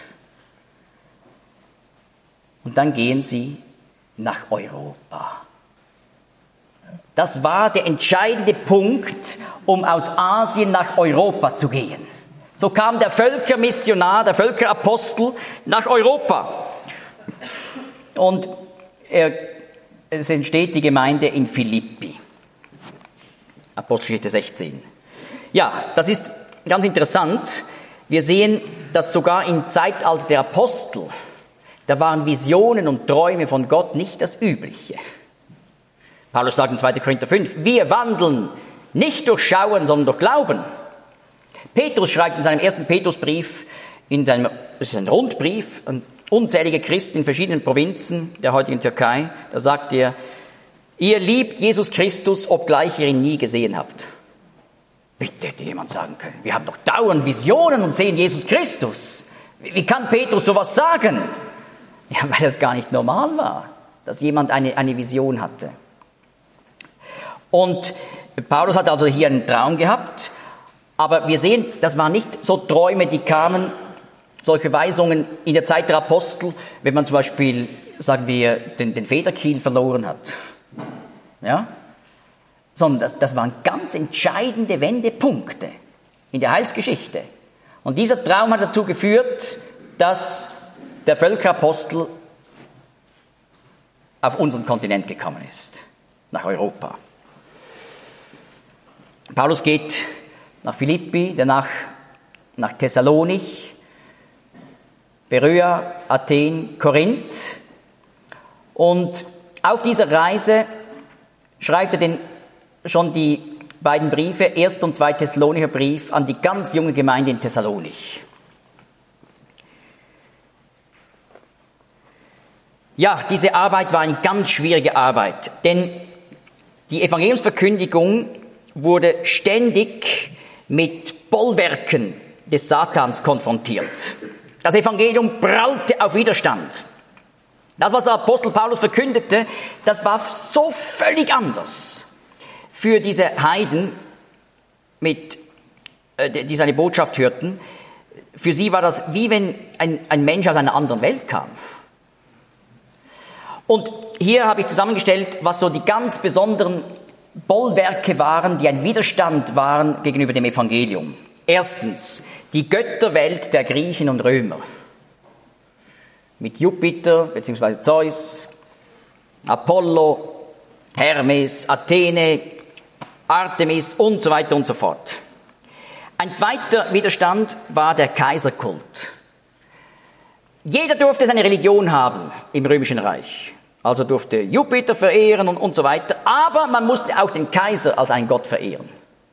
Speaker 1: Und dann gehen sie nach Europa. Das war der entscheidende Punkt, um aus Asien nach Europa zu gehen. So kam der Völkermissionar, der Völkerapostel nach Europa. Und er, es entsteht die Gemeinde in Philippi. Apostelgeschichte sechzehn. Ja, das ist ganz interessant. Wir sehen, dass sogar im Zeitalter der Apostel, da waren Visionen und Träume von Gott nicht das Übliche. Paulus sagt in zweiter Korinther fünf, wir wandeln nicht durch Schauen, sondern durch Glauben. Petrus schreibt in seinem ersten Petrusbrief, in seinem, das ist ein Rundbrief, an unzählige Christen in verschiedenen Provinzen der heutigen Türkei, da sagt er, ihr liebt Jesus Christus, obgleich ihr ihn nie gesehen habt. Bitte hätte jemand sagen können, wir haben doch dauernd Visionen und sehen Jesus Christus. Wie kann Petrus sowas sagen? Ja, weil das gar nicht normal war, dass jemand eine, eine Vision hatte. Und Paulus hat also hier einen Traum gehabt, aber wir sehen, das waren nicht so Träume, die kamen, solche Weisungen in der Zeit der Apostel, wenn man zum Beispiel, sagen wir, den, den Federkiel verloren hat. Ja? Sondern das, das waren ganz entscheidende Wendepunkte in der Heilsgeschichte. Und dieser Traum hat dazu geführt, dass der Völkerapostel auf unseren Kontinent gekommen ist, nach Europa. Paulus geht nach Philippi, danach nach Thessalonich, Beröa, Athen, Korinth. Und auf dieser Reise schreibt er den, schon die beiden Briefe, erster und zweiter Thessalonicher Brief, an die ganz junge Gemeinde in Thessalonich. Ja, diese Arbeit war eine ganz schwierige Arbeit, denn die Evangeliumsverkündigung wurde ständig mit Bollwerken des Satans konfrontiert. Das Evangelium prallte auf Widerstand. Das, was der Apostel Paulus verkündete, das war so völlig anders für diese Heiden, mit, äh, die seine Botschaft hörten. Für sie war das wie wenn ein, ein Mensch aus einer anderen Welt kam. Und hier habe ich zusammengestellt, was so die ganz besonderen Bollwerke waren, die ein Widerstand waren gegenüber dem Evangelium. Erstens, die Götterwelt der Griechen und Römer. Mit Jupiter bzw. Zeus, Apollo, Hermes, Athene, Artemis und so weiter und so fort. Ein zweiter Widerstand war der Kaiserkult. Jeder durfte seine Religion haben im Römischen Reich. Also durfte Jupiter verehren und, und so weiter. Aber man musste auch den Kaiser als einen Gott verehren.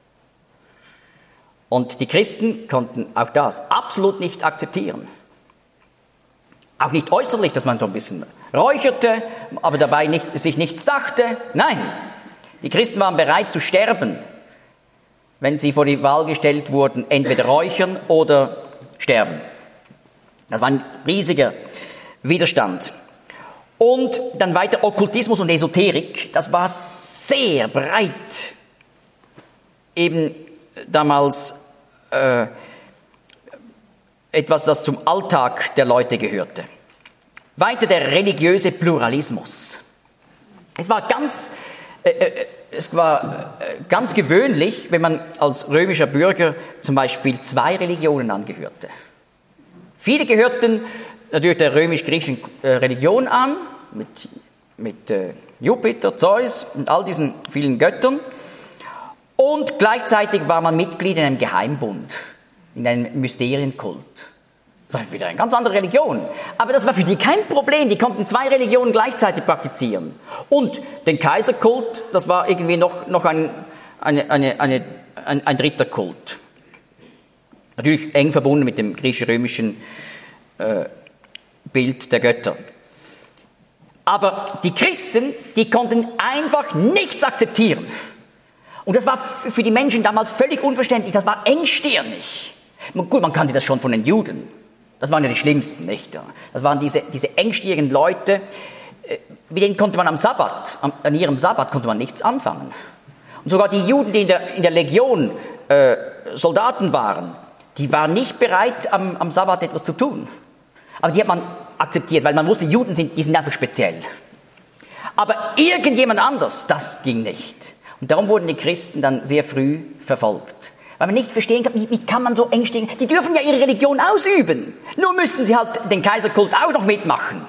Speaker 1: Und die Christen konnten auch das absolut nicht akzeptieren. Auch nicht äußerlich, dass man so ein bisschen räucherte, aber dabei nicht, sich nichts dachte. Nein, die Christen waren bereit zu sterben, wenn sie vor die Wahl gestellt wurden, entweder räuchern oder sterben. Das war ein riesiger Widerstand. Und dann weiter Okkultismus und Esoterik, das war sehr breit eben damals äh, etwas, das zum Alltag der Leute gehörte. Weiter der religiöse Pluralismus. Es war ganz, äh, äh, es war äh, ganz gewöhnlich, wenn man als römischer Bürger zum Beispiel zwei Religionen angehörte. Viele gehörten natürlich der römisch-griechischen äh, Religion an, mit, mit äh, Jupiter, Zeus und all diesen vielen Göttern. Und gleichzeitig war man Mitglied in einem Geheimbund, in einem Mysterienkult. Das war wieder eine ganz andere Religion. Aber das war für die kein Problem. Die konnten zwei Religionen gleichzeitig praktizieren. Und den Kaiserkult, das war irgendwie noch, noch ein, eine, eine, eine, ein, ein dritter Kult. Natürlich eng verbunden mit dem griechisch-römischen äh, Bild der Götter. Aber die Christen, die konnten einfach nichts akzeptieren. Und das war für die Menschen damals völlig unverständlich. Das war engstirnig. Gut, man kannte das schon von den Juden. Das waren ja die Schlimmsten, nicht? Das waren diese, diese engstirnigen Leute, mit denen konnte man am Sabbat, an ihrem Sabbat konnte man nichts anfangen. Und sogar die Juden, die in der, in der Legion äh, Soldaten waren, die waren nicht bereit, am, am Sabbat etwas zu tun. Aber die hat man akzeptiert, weil man wusste, Juden sind, die sind einfach speziell. Aber irgendjemand anders, das ging nicht. Und darum wurden die Christen dann sehr früh verfolgt. Weil man nicht verstehen kann, wie, wie kann man so eng stehen? Die dürfen ja ihre Religion ausüben. Nur müssen sie halt den Kaiserkult auch noch mitmachen.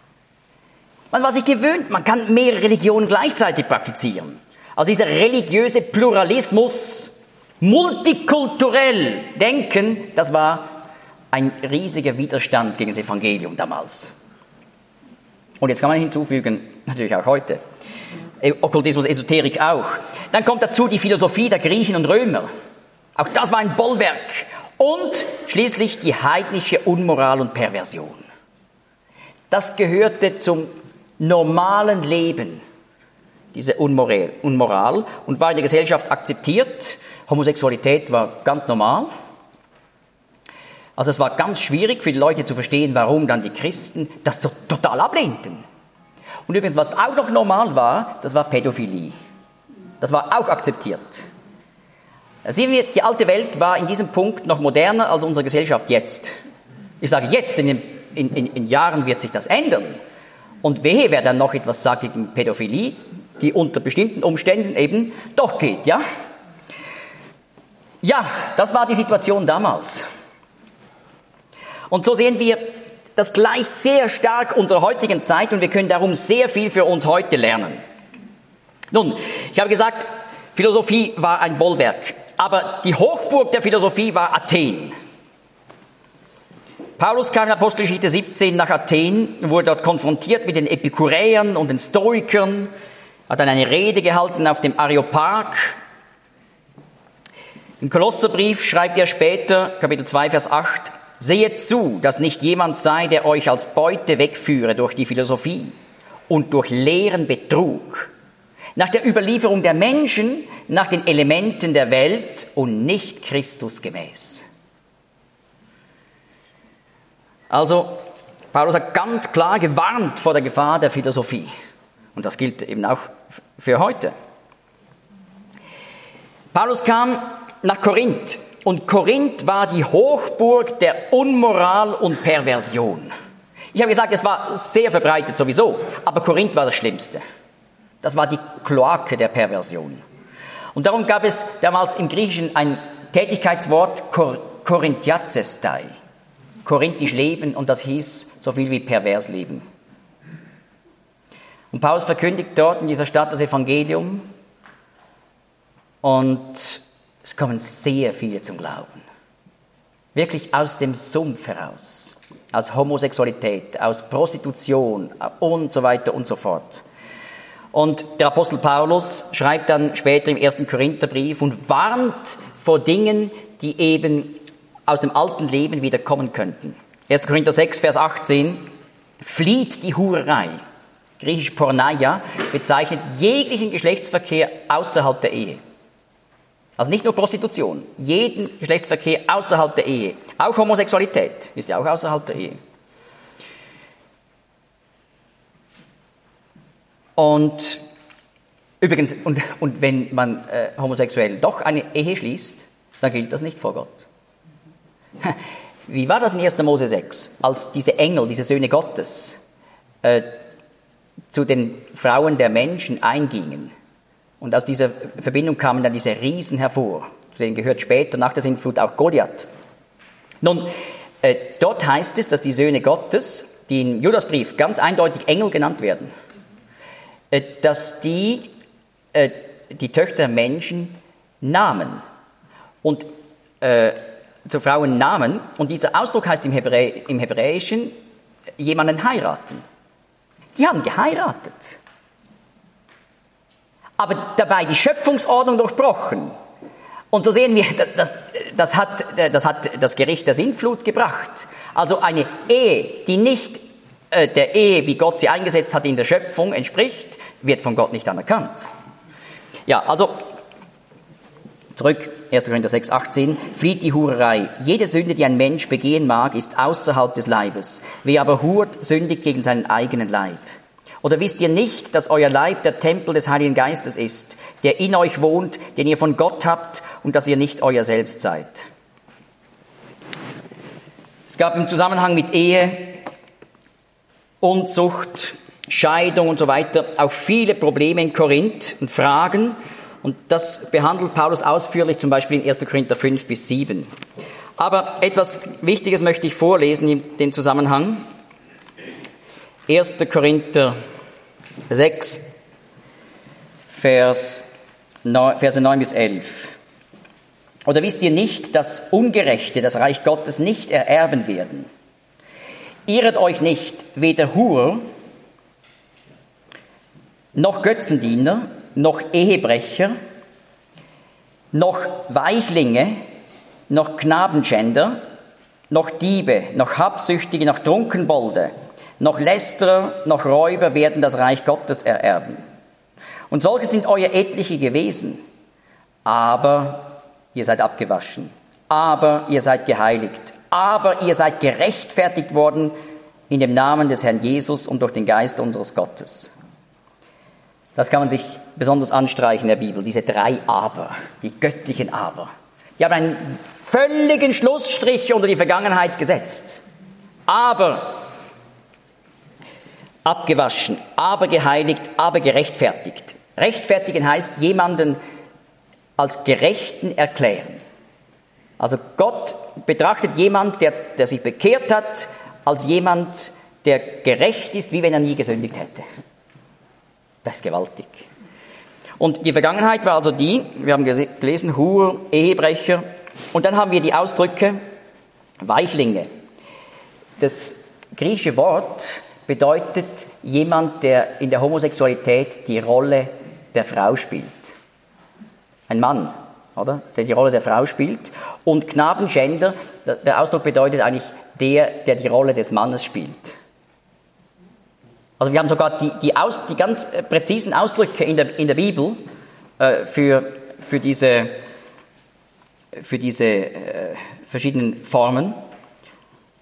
Speaker 1: Man war sich gewöhnt, man kann mehrere Religionen gleichzeitig praktizieren. Also dieser religiöse Pluralismus, multikulturell denken, das war ein riesiger Widerstand gegen das Evangelium damals. Und jetzt kann man hinzufügen, natürlich auch heute, Okkultismus, Esoterik auch. Dann kommt dazu die Philosophie der Griechen und Römer. Auch das war ein Bollwerk. Und schließlich die heidnische Unmoral und Perversion. Das gehörte zum normalen Leben, diese Unmoral, Unmoral, und war in der Gesellschaft akzeptiert. Homosexualität war ganz normal. Also es war ganz schwierig für die Leute zu verstehen, warum dann die Christen das so total ablehnten. Und übrigens, was auch noch normal war, das war Pädophilie. Das war auch akzeptiert. Da sehen wir, die alte Welt war in diesem Punkt noch moderner als unsere Gesellschaft jetzt. Ich sage jetzt, denn in, in, in Jahren wird sich das ändern. Und wehe, wer dann noch etwas sagt gegen Pädophilie, die unter bestimmten Umständen eben doch geht, ja? Ja, das war die Situation damals. Und so sehen wir, das gleicht sehr stark unserer heutigen Zeit und wir können darum sehr viel für uns heute lernen. Nun, ich habe gesagt, Philosophie war ein Bollwerk, aber die Hochburg der Philosophie war Athen. Paulus kam in Apostelgeschichte siebzehn nach Athen, wurde dort konfrontiert mit den Epikureern und den Stoikern, hat dann eine Rede gehalten auf dem Areopag. Im Kolosserbrief schreibt er später, Kapitel zwei, Vers acht, sehet zu, dass nicht jemand sei, der euch als Beute wegführe durch die Philosophie und durch leeren Betrug, nach der Überlieferung der Menschen, nach den Elementen der Welt und nicht Christus gemäß. Also, Paulus hat ganz klar gewarnt vor der Gefahr der Philosophie. Und das gilt eben auch für heute. Paulus kam nach Korinth. Und Korinth war die Hochburg der Unmoral und Perversion. Ich habe gesagt, es war sehr verbreitet sowieso, aber Korinth war das Schlimmste. Das war die Kloake der Perversion. Und darum gab es damals im Griechischen ein Tätigkeitswort Kor- Korinthiazestai. Korinthisch leben, und das hieß so viel wie pervers leben. Und Paulus verkündigt dort in dieser Stadt das Evangelium und es kommen sehr viele zum Glauben. Wirklich aus dem Sumpf heraus, aus Homosexualität, aus Prostitution und so weiter und so fort. Und der Apostel Paulus schreibt dann später im ersten Korintherbrief und warnt vor Dingen, die eben aus dem alten Leben wieder kommen könnten. erster Korinther sechs, Vers achtzehn, flieht die Hurerei. Griechisch Porneia bezeichnet jeglichen Geschlechtsverkehr außerhalb der Ehe. Also nicht nur Prostitution, jeden Geschlechtsverkehr außerhalb der Ehe. Auch Homosexualität ist ja auch außerhalb der Ehe. Und übrigens, und, und wenn man äh, homosexuell doch eine Ehe schließt, dann gilt das nicht vor Gott. Wie war das in erster Mose sechs, als diese Engel, diese Söhne Gottes, äh, zu den Frauen der Menschen eingingen? Und aus dieser Verbindung kamen dann diese Riesen hervor. Zu denen gehört später nach der Sintflut auch Goliath. Nun, äh, dort heißt es, dass die Söhne Gottes, die im Judasbrief ganz eindeutig Engel genannt werden, äh, dass die äh, die Töchter der Menschen nahmen. Und äh, zu Frauen nahmen. Und dieser Ausdruck heißt im, Hebräi, im Hebräischen jemanden heiraten. Die haben geheiratet. Aber dabei die Schöpfungsordnung durchbrochen. Und so sehen wir, das, das, hat, das hat das Gericht der Sintflut gebracht. Also eine Ehe, die nicht äh, der Ehe, wie Gott sie eingesetzt hat in der Schöpfung, entspricht, wird von Gott nicht anerkannt. Ja, also zurück, erster Korinther sechs, achtzehn, flieht die Hurerei. Jede Sünde, die ein Mensch begehen mag, ist außerhalb des Leibes. Wer aber hurt, sündigt gegen seinen eigenen Leib. Oder wisst ihr nicht, dass euer Leib der Tempel des Heiligen Geistes ist, der in euch wohnt, den ihr von Gott habt und dass ihr nicht euer selbst seid? Es gab im Zusammenhang mit Ehe, Unzucht, Scheidung und so weiter auch viele Probleme in Korinth und Fragen. Und das behandelt Paulus ausführlich, zum Beispiel in erster Korinther fünf bis sieben. Aber etwas Wichtiges möchte ich vorlesen in dem Zusammenhang. erster Korinther sechs, Vers neun, Verse neun bis elf. Oder wisst ihr nicht, dass Ungerechte das Reich Gottes nicht ererben werden? Irret euch nicht, weder Hurer, noch Götzendiener, noch Ehebrecher, noch Weichlinge, noch Knabenschänder, noch Diebe, noch Habsüchtige, noch Trunkenbolde, noch Lästerer, noch Räuber werden das Reich Gottes ererben. Und solche sind euer etliche gewesen. Aber ihr seid abgewaschen. Aber ihr seid geheiligt. Aber ihr seid gerechtfertigt worden in dem Namen des Herrn Jesus und durch den Geist unseres Gottes. Das kann man sich besonders anstreichen in der Bibel, diese drei Aber, die göttlichen Aber. Die haben einen völligen Schlussstrich unter die Vergangenheit gesetzt. Aber abgewaschen, aber geheiligt, aber gerechtfertigt. Rechtfertigen heißt, jemanden als Gerechten erklären. Also Gott betrachtet jemand, der, der sich bekehrt hat, als jemand, der gerecht ist, wie wenn er nie gesündigt hätte. Das ist gewaltig. Und die Vergangenheit war also die, wir haben gelesen, Hurer, Ehebrecher, und dann haben wir die Ausdrücke Weichlinge. Das griechische Wort bedeutet jemand, der in der Homosexualität die Rolle der Frau spielt. Ein Mann, oder? Der die Rolle der Frau spielt. Und Knabenschänder, der Ausdruck bedeutet eigentlich der, der die Rolle des Mannes spielt. Also wir haben sogar die, die, Aus, die ganz präzisen Ausdrücke in der, in der Bibel äh, für, für diese, für diese äh, verschiedenen Formen.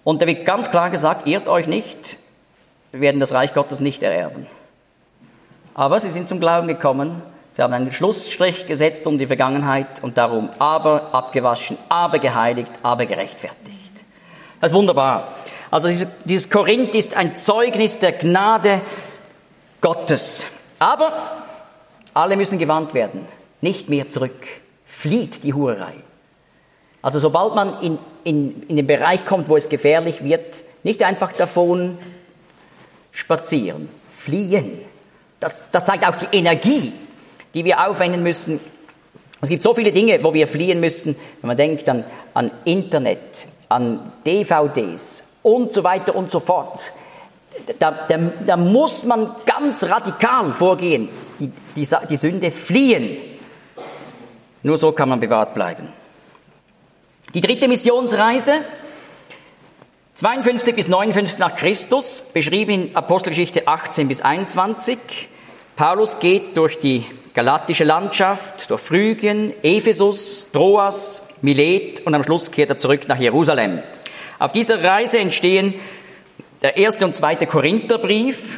Speaker 1: Und da wird ganz klar gesagt, irrt euch nicht, wir werden das Reich Gottes nicht ererben. Aber sie sind zum Glauben gekommen, sie haben einen Schlussstrich gesetzt um die Vergangenheit und darum aber abgewaschen, aber geheiligt, aber gerechtfertigt. Das ist wunderbar. Also dieses, dieses Korinth ist ein Zeugnis der Gnade Gottes. Aber alle müssen gewarnt werden. Nicht mehr zurück. Flieht die Hurerei. Also sobald man in, in, in den Bereich kommt, wo es gefährlich wird, nicht einfach davon spazieren. Fliehen. Das, das zeigt auch die Energie, die wir aufwenden müssen. Es gibt so viele Dinge, wo wir fliehen müssen, wenn man denkt an, an Internet, an D V Ds und so weiter und so fort. Da, da, da muss man ganz radikal vorgehen, die, die, die Sünde fliehen. Nur so kann man bewahrt bleiben. Die dritte Missionsreise, zweiundfünfzig bis neunundfünfzig nach Christus, beschrieben in Apostelgeschichte achtzehn bis einundzwanzig. Paulus geht durch die galatische Landschaft, durch Phrygien, Ephesus, Troas, Milet und am Schluss kehrt er zurück nach Jerusalem. Auf dieser Reise entstehen der erste und zweite Korintherbrief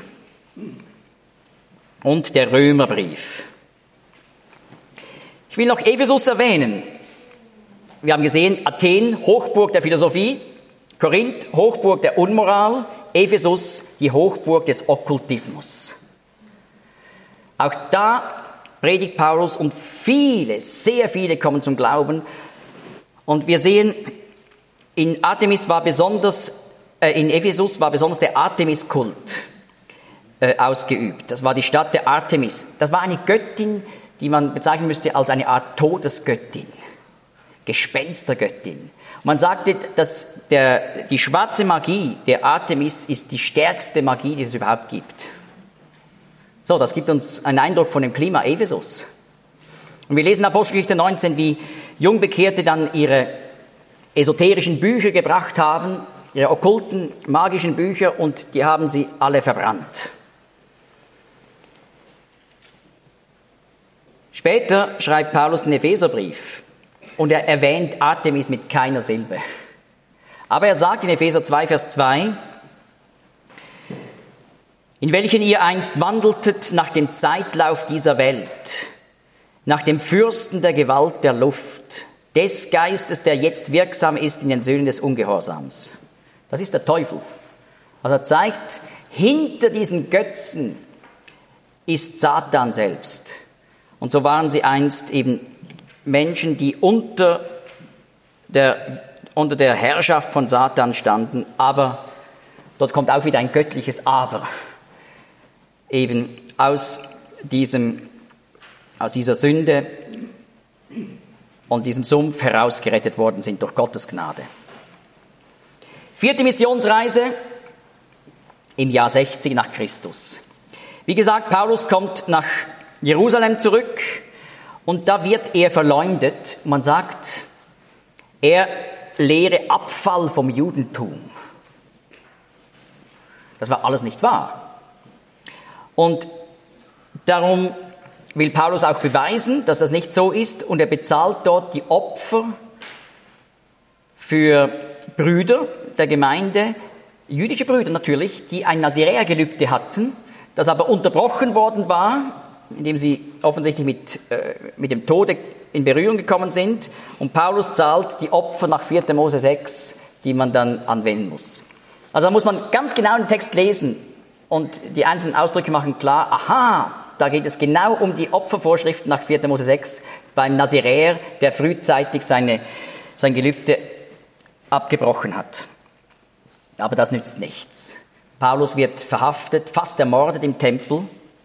Speaker 1: und der Römerbrief. Ich will noch Ephesus erwähnen. Wir haben gesehen, Athen, Hochburg der Philosophie, Korinth, Hochburg der Unmoral, Ephesus, die Hochburg des Okkultismus. Auch da predigt Paulus und viele, sehr viele kommen zum Glauben. Und wir sehen, in Artemis war besonders, äh, in Ephesus war besonders der Artemis-Kult äh, ausgeübt. Das war die Stadt der Artemis. Das war eine Göttin, die man bezeichnen müsste als eine Art Todesgöttin, Gespenstergöttin. Und man sagte, dass der, die schwarze Magie der Artemis ist die stärkste Magie, die es überhaupt gibt. So, das gibt uns einen Eindruck von dem Klima Ephesus. Und wir lesen in Apostelgeschichte neunzehn, wie Jungbekehrte dann ihre esoterischen Bücher gebracht haben, ihre okkulten, magischen Bücher, und die haben sie alle verbrannt. Später schreibt Paulus den Epheserbrief und er erwähnt Artemis mit keiner Silbe. Aber er sagt in Epheser zwei, Vers zwei, in welchen ihr einst wandeltet nach dem Zeitlauf dieser Welt, nach dem Fürsten der Gewalt der Luft, des Geistes, der jetzt wirksam ist in den Söhnen des Ungehorsams. Das ist der Teufel. Also er zeigt, hinter diesen Götzen ist Satan selbst. Und so waren sie einst eben Menschen, die unter der, unter der Herrschaft von Satan standen, aber dort kommt auch wieder ein göttliches Aber. Eben aus diesem, aus dieser Sünde und diesem Sumpf herausgerettet worden sind durch Gottes Gnade. Vierte Missionsreise im Jahr sechzig nach Christus. Wie gesagt, Paulus kommt nach Jerusalem zurück und da wird er verleumdet. Man sagt, er lehre Abfall vom Judentum. Das war alles nicht wahr. Und darum will Paulus auch beweisen, dass das nicht so ist, und er bezahlt dort die Opfer für Brüder der Gemeinde, jüdische Brüder natürlich, die ein Naziräergelübde hatten, das aber unterbrochen worden war, indem sie offensichtlich mit, äh, mit dem Tode in Berührung gekommen sind, und Paulus zahlt die Opfer nach vierter Mose sechs, die man dann anwenden muss. Also da muss man ganz genau den Text lesen, und die einzelnen Ausdrücke machen klar, aha, da geht es genau um die Opfervorschriften nach vierter Mose sechs beim Naziräer, der frühzeitig seine, sein Gelübde abgebrochen hat. Aber das nützt nichts. Paulus wird verhaftet, fast ermordet im Tempel,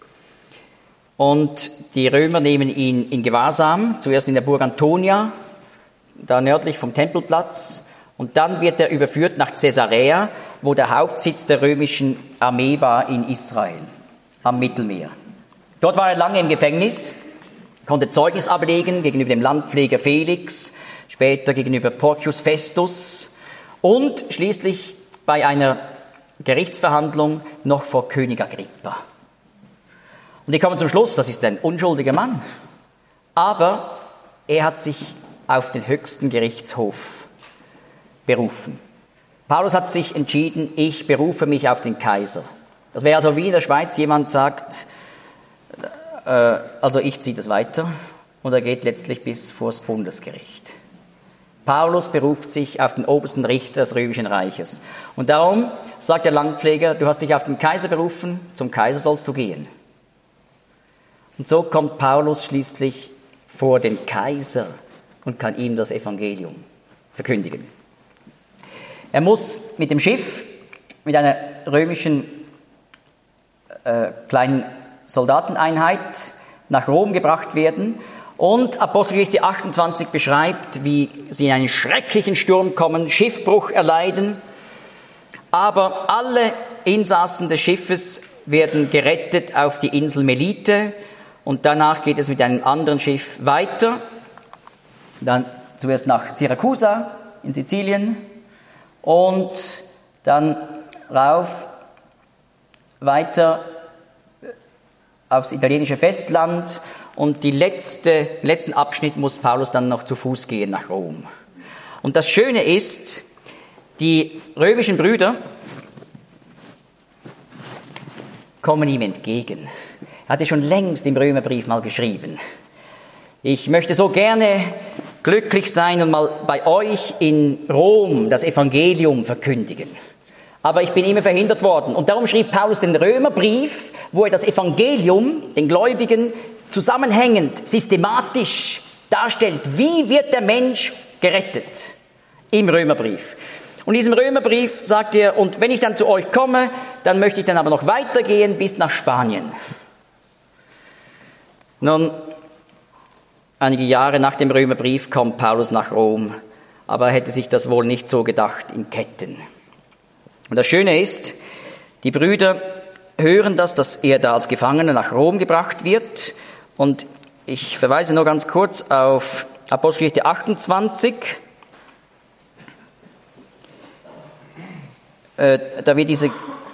Speaker 1: und die Römer nehmen ihn in Gewahrsam, zuerst in der Burg Antonia, da nördlich vom Tempelplatz, und dann wird er überführt nach Caesarea, wo der Hauptsitz der römischen Armee war in Israel, am Mittelmeer. Dort war er lange im Gefängnis, konnte Zeugnis ablegen gegenüber dem Landpfleger Felix, später gegenüber Porcius Festus und schließlich bei einer Gerichtsverhandlung noch vor König Agrippa. Und die kommen zum Schluss, das ist ein unschuldiger Mann. Aber er hat sich auf den höchsten Gerichtshof berufen. Paulus hat sich entschieden, ich berufe mich auf den Kaiser. Das wäre also wie in der Schweiz, jemand sagt, äh, also ich ziehe das weiter und er geht letztlich bis vor das Bundesgericht. Paulus beruft sich auf den obersten Richter des Römischen Reiches. Und darum sagt der Landpfleger, du hast dich auf den Kaiser berufen, zum Kaiser sollst du gehen. Und so kommt Paulus schließlich vor den Kaiser und kann ihm das Evangelium verkündigen. Er muss mit dem Schiff, mit einer römischen äh, kleinen Soldateneinheit nach Rom gebracht werden. Und Apostelgeschichte achtundzwanzig beschreibt, wie sie in einen schrecklichen Sturm kommen, Schiffbruch erleiden. Aber alle Insassen des Schiffes werden gerettet auf die Insel Melite. Und danach geht es mit einem anderen Schiff weiter. Dann zuerst nach Syrakusa in Sizilien und dann rauf weiter aufs italienische Festland. Und die letzte, letzten Abschnitt muss Paulus dann noch zu Fuß gehen nach Rom. Und das Schöne ist, die römischen Brüder kommen ihm entgegen. Er hatte schon längst im Römerbrief mal geschrieben: Ich möchte so gerne glücklich sein und mal bei euch in Rom das Evangelium verkündigen. Aber ich bin immer verhindert worden. Und darum schrieb Paulus den Römerbrief, wo er das Evangelium den Gläubigen zusammenhängend, systematisch darstellt. Wie wird der Mensch gerettet? Im Römerbrief. Und in diesem Römerbrief sagt er, und wenn ich dann zu euch komme, dann möchte ich dann aber noch weitergehen bis nach Spanien. Nun, einige Jahre nach dem Römerbrief kommt Paulus nach Rom, aber er hätte sich das wohl nicht so gedacht in Ketten. Und das Schöne ist, die Brüder hören das, dass er da als Gefangener nach Rom gebracht wird. Und ich verweise nur ganz kurz auf Apostelgeschichte achtundzwanzig. Äh, da wird diese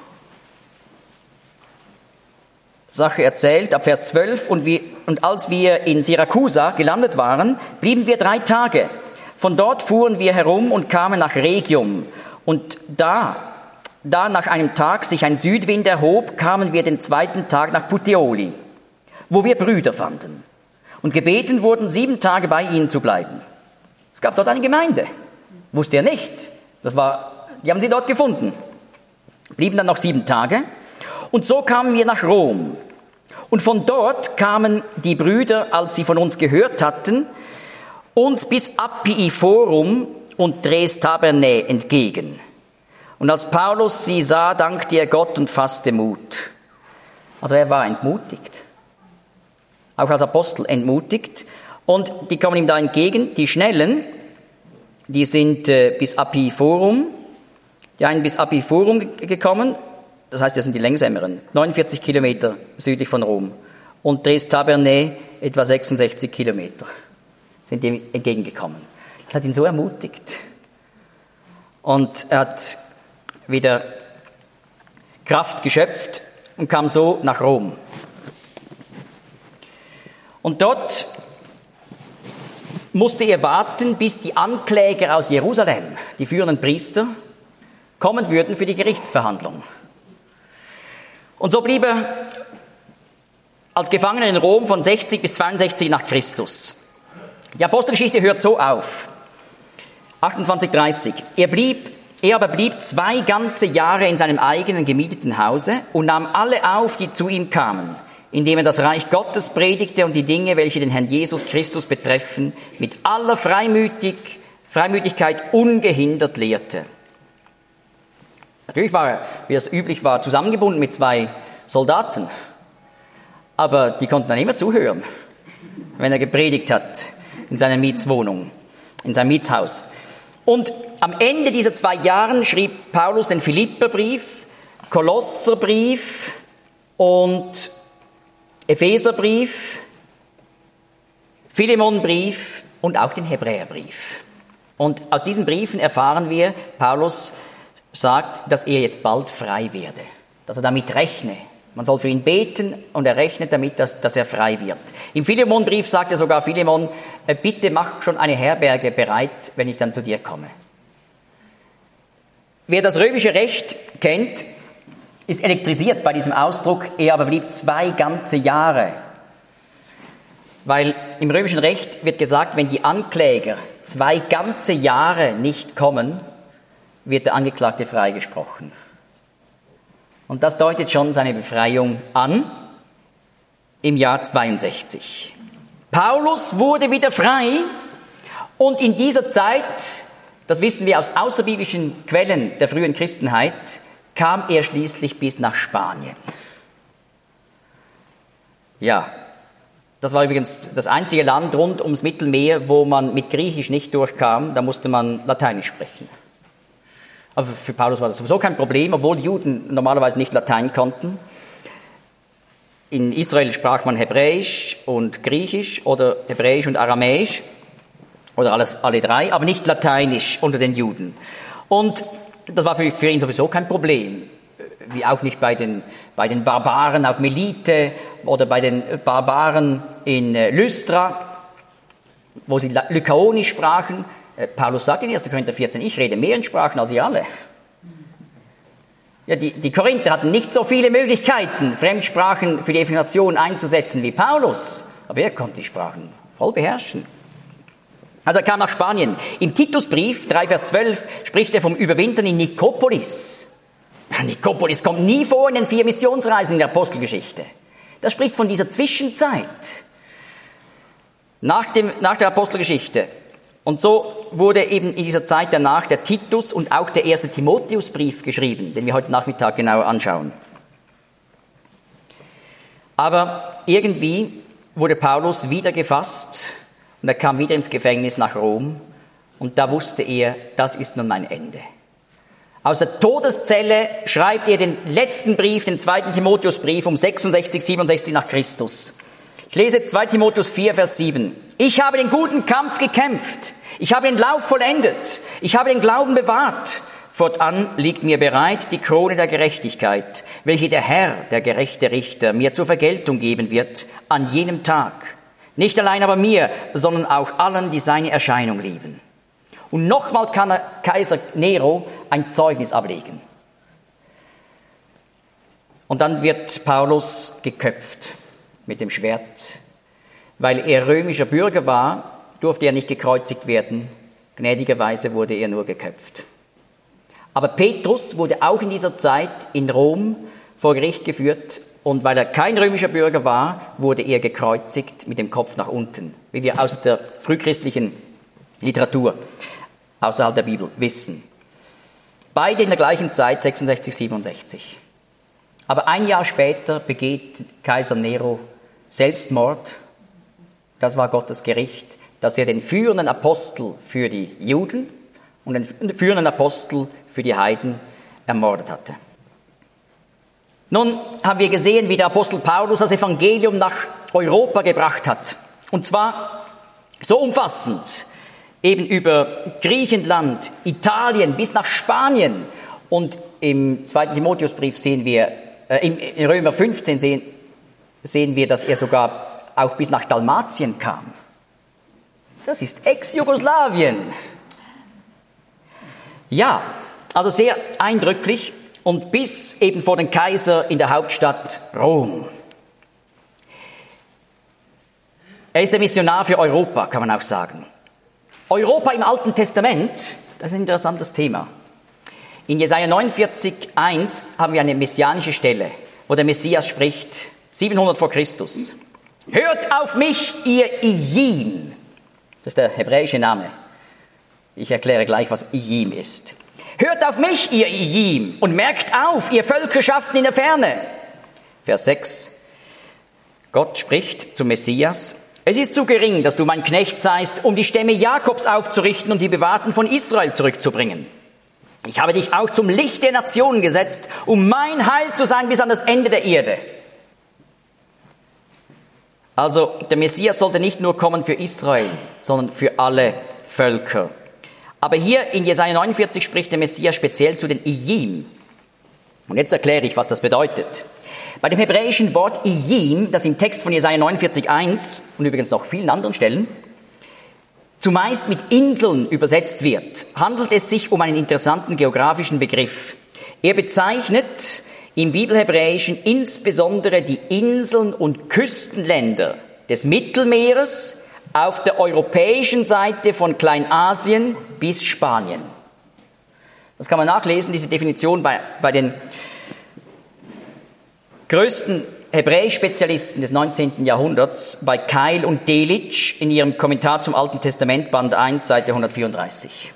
Speaker 1: Sache erzählt, ab Vers zwölf. Und, wir, und als wir in Syrakusa gelandet waren, blieben wir drei Tage. Von dort fuhren wir herum und kamen nach Rhegium. Und da, da nach einem Tag sich ein Südwind erhob, kamen wir den zweiten Tag nach Puteoli, wo wir Brüder fanden. Und gebeten wurden, sieben Tage bei ihnen zu bleiben. Es gab dort eine Gemeinde. Wusste er nicht. Das war, die haben sie dort gefunden. Blieben dann noch sieben Tage. Und so kamen wir nach Rom. Und von dort kamen die Brüder, als sie von uns gehört hatten, uns bis Appii Forum und Dres Tabernae entgegen. Und als Paulus sie sah, dankte er Gott und fasste Mut. Also er war entmutigt. Auch als Apostel entmutigt. Und die kommen ihm da entgegen. Die Schnellen, die sind äh, bis Appii Forum. Die einen bis Appii Forum gekommen. Das heißt, das sind die Längsameren. neunundvierzig Kilometer südlich von Rom. Und Dres Tabernae etwa sechsundsechzig Kilometer. Sind ihm entgegengekommen. Das hat ihn so ermutigt. Und er hat wieder Kraft geschöpft und kam so nach Rom. Und dort musste er warten, bis die Ankläger aus Jerusalem, die führenden Priester, kommen würden für die Gerichtsverhandlung. Und so blieb er als Gefangener in Rom von sechzig bis zweiundsechzig nach Christus. Die Apostelgeschichte hört so auf. achtundzwanzig dreißig. Er blieb, er aber blieb zwei ganze Jahre in seinem eigenen gemieteten Hause und nahm alle auf, die zu ihm kamen, indem er das Reich Gottes predigte und die Dinge, welche den Herrn Jesus Christus betreffen, mit aller Freimütig, Freimütigkeit ungehindert lehrte. Natürlich war er, wie es üblich war, zusammengebunden mit zwei Soldaten, aber die konnten dann immer zuhören, wenn er gepredigt hat in seiner Mietswohnung, in seinem Mietshaus. Und am Ende dieser zwei Jahren schrieb Paulus den Philipperbrief, Kolosserbrief und Epheserbrief, Philemonbrief und auch den Hebräerbrief. Und aus diesen Briefen erfahren wir, Paulus sagt, dass er jetzt bald frei werde, dass er damit rechne. Man soll für ihn beten und er rechnet damit, dass, dass er frei wird. Im Philemonbrief sagt er sogar, Philemon, bitte mach schon eine Herberge bereit, wenn ich dann zu dir komme. Wer das römische Recht kennt, ist elektrisiert bei diesem Ausdruck, er aber blieb zwei ganze Jahre. Weil im römischen Recht wird gesagt, wenn die Ankläger zwei ganze Jahre nicht kommen, wird der Angeklagte freigesprochen. Und das deutet schon seine Befreiung an im Jahr zweiundsechzig. Paulus wurde wieder frei und in dieser Zeit, das wissen wir aus außerbiblischen Quellen der frühen Christenheit, kam er schließlich bis nach Spanien. Ja, das war übrigens das einzige Land rund ums Mittelmeer, wo man mit Griechisch nicht durchkam, da musste man Lateinisch sprechen. Aber für Paulus war das sowieso kein Problem, obwohl Juden normalerweise nicht Latein konnten. In Israel sprach man Hebräisch und Griechisch oder Hebräisch und Aramäisch oder alles, alle drei, aber nicht Lateinisch unter den Juden. Und das war für, für ihn sowieso kein Problem, wie auch nicht bei den, bei den Barbaren auf Melite oder bei den Barbaren in Lystra, wo sie Lykaonisch sprachen. Paulus sagt in erster Korinther vierzehn, ich rede mehr in Sprachen als ihr alle. Ja, die, die Korinther hatten nicht so viele Möglichkeiten, Fremdsprachen für die Evangelisation einzusetzen wie Paulus, aber er konnte die Sprachen voll beherrschen. Also er kam nach Spanien. Im Titusbrief, drei Vers zwölf, spricht er vom Überwintern in Nikopolis. Nikopolis kommt nie vor in den vier Missionsreisen in der Apostelgeschichte. Das spricht von dieser Zwischenzeit nach, dem, nach der Apostelgeschichte. Und so wurde eben in dieser Zeit danach der Titus und auch der erste Timotheusbrief geschrieben, den wir heute Nachmittag genauer anschauen. Aber irgendwie wurde Paulus wieder gefasst und er kam wieder ins Gefängnis nach Rom und da wusste er, das ist nun mein Ende. Aus der Todeszelle schreibt er den letzten Brief, den zweiten Timotheusbrief um sechsundsechzig, siebenundsechzig nach Christus. Ich lese zwei Timotheus vier, Vers sieben. Ich habe den guten Kampf gekämpft. Ich habe den Lauf vollendet. Ich habe den Glauben bewahrt. Fortan liegt mir bereit die Krone der Gerechtigkeit, welche der Herr, der gerechte Richter, mir zur Vergeltung geben wird an jenem Tag. Nicht allein aber mir, sondern auch allen, die seine Erscheinung lieben. Und nochmal kann er Kaiser Nero ein Zeugnis ablegen. Und dann wird Paulus geköpft mit dem Schwert. Weil er römischer Bürger war, durfte er nicht gekreuzigt werden. Gnädigerweise wurde er nur geköpft. Aber Petrus wurde auch in dieser Zeit in Rom vor Gericht geführt und weil er kein römischer Bürger war, wurde er gekreuzigt mit dem Kopf nach unten, wie wir aus der frühchristlichen Literatur außerhalb der Bibel wissen. Beide in der gleichen Zeit, sechsundsechzig, siebenundsechzig. Aber ein Jahr später begeht Kaiser Nero Selbstmord. Das war Gottes Gericht, dass er den führenden Apostel für die Juden und den führenden Apostel für die Heiden ermordet hatte. Nun haben wir gesehen, wie der Apostel Paulus das Evangelium nach Europa gebracht hat. Und zwar so umfassend, eben über Griechenland, Italien bis nach Spanien. Und im zweiten Timotheusbrief sehen wir, äh, in Römer fünfzehn sehen, sehen wir, dass er sogar auch bis nach Dalmatien kam. Das ist Ex-Jugoslawien. Ja, also sehr eindrücklich und bis eben vor den Kaiser in der Hauptstadt Rom. Er ist der Missionar für Europa, kann man auch sagen. Europa im Alten Testament, das ist ein interessantes Thema. In Jesaja neunundvierzig, eins haben wir eine messianische Stelle, wo der Messias spricht, siebenhundert vor Christus. Hört auf mich, ihr Ijim. Das ist der hebräische Name. Ich erkläre gleich, was Ijim ist. Hört auf mich, ihr Ijim, und merkt auf, ihr Völkerschaften in der Ferne. Vers sechs. Gott spricht zum Messias. Es ist zu gering, dass du mein Knecht seist, um die Stämme Jakobs aufzurichten und die Bewahrten von Israel zurückzubringen. Ich habe dich auch zum Licht der Nationen gesetzt, um mein Heil zu sein bis an das Ende der Erde. Also der Messias sollte nicht nur kommen für Israel, sondern für alle Völker. Aber hier in Jesaja neunundvierzig spricht der Messias speziell zu den Ijim. Und jetzt erkläre ich, was das bedeutet. Bei dem hebräischen Wort Ijim, das im Text von Jesaja neunundvierzig, eins und übrigens noch vielen anderen Stellen zumeist mit Inseln übersetzt wird, handelt es sich um einen interessanten geografischen Begriff. Er bezeichnet im Bibelhebräischen insbesondere die Inseln und Küstenländer des Mittelmeeres auf der europäischen Seite von Kleinasien bis Spanien. Das kann man nachlesen, diese Definition bei, bei den größten Hebräisch-Spezialisten des neunzehnten Jahrhunderts, bei Keil und Delitzsch in ihrem Kommentar zum Alten Testament, Band eins, Seite hundertvierunddreißig.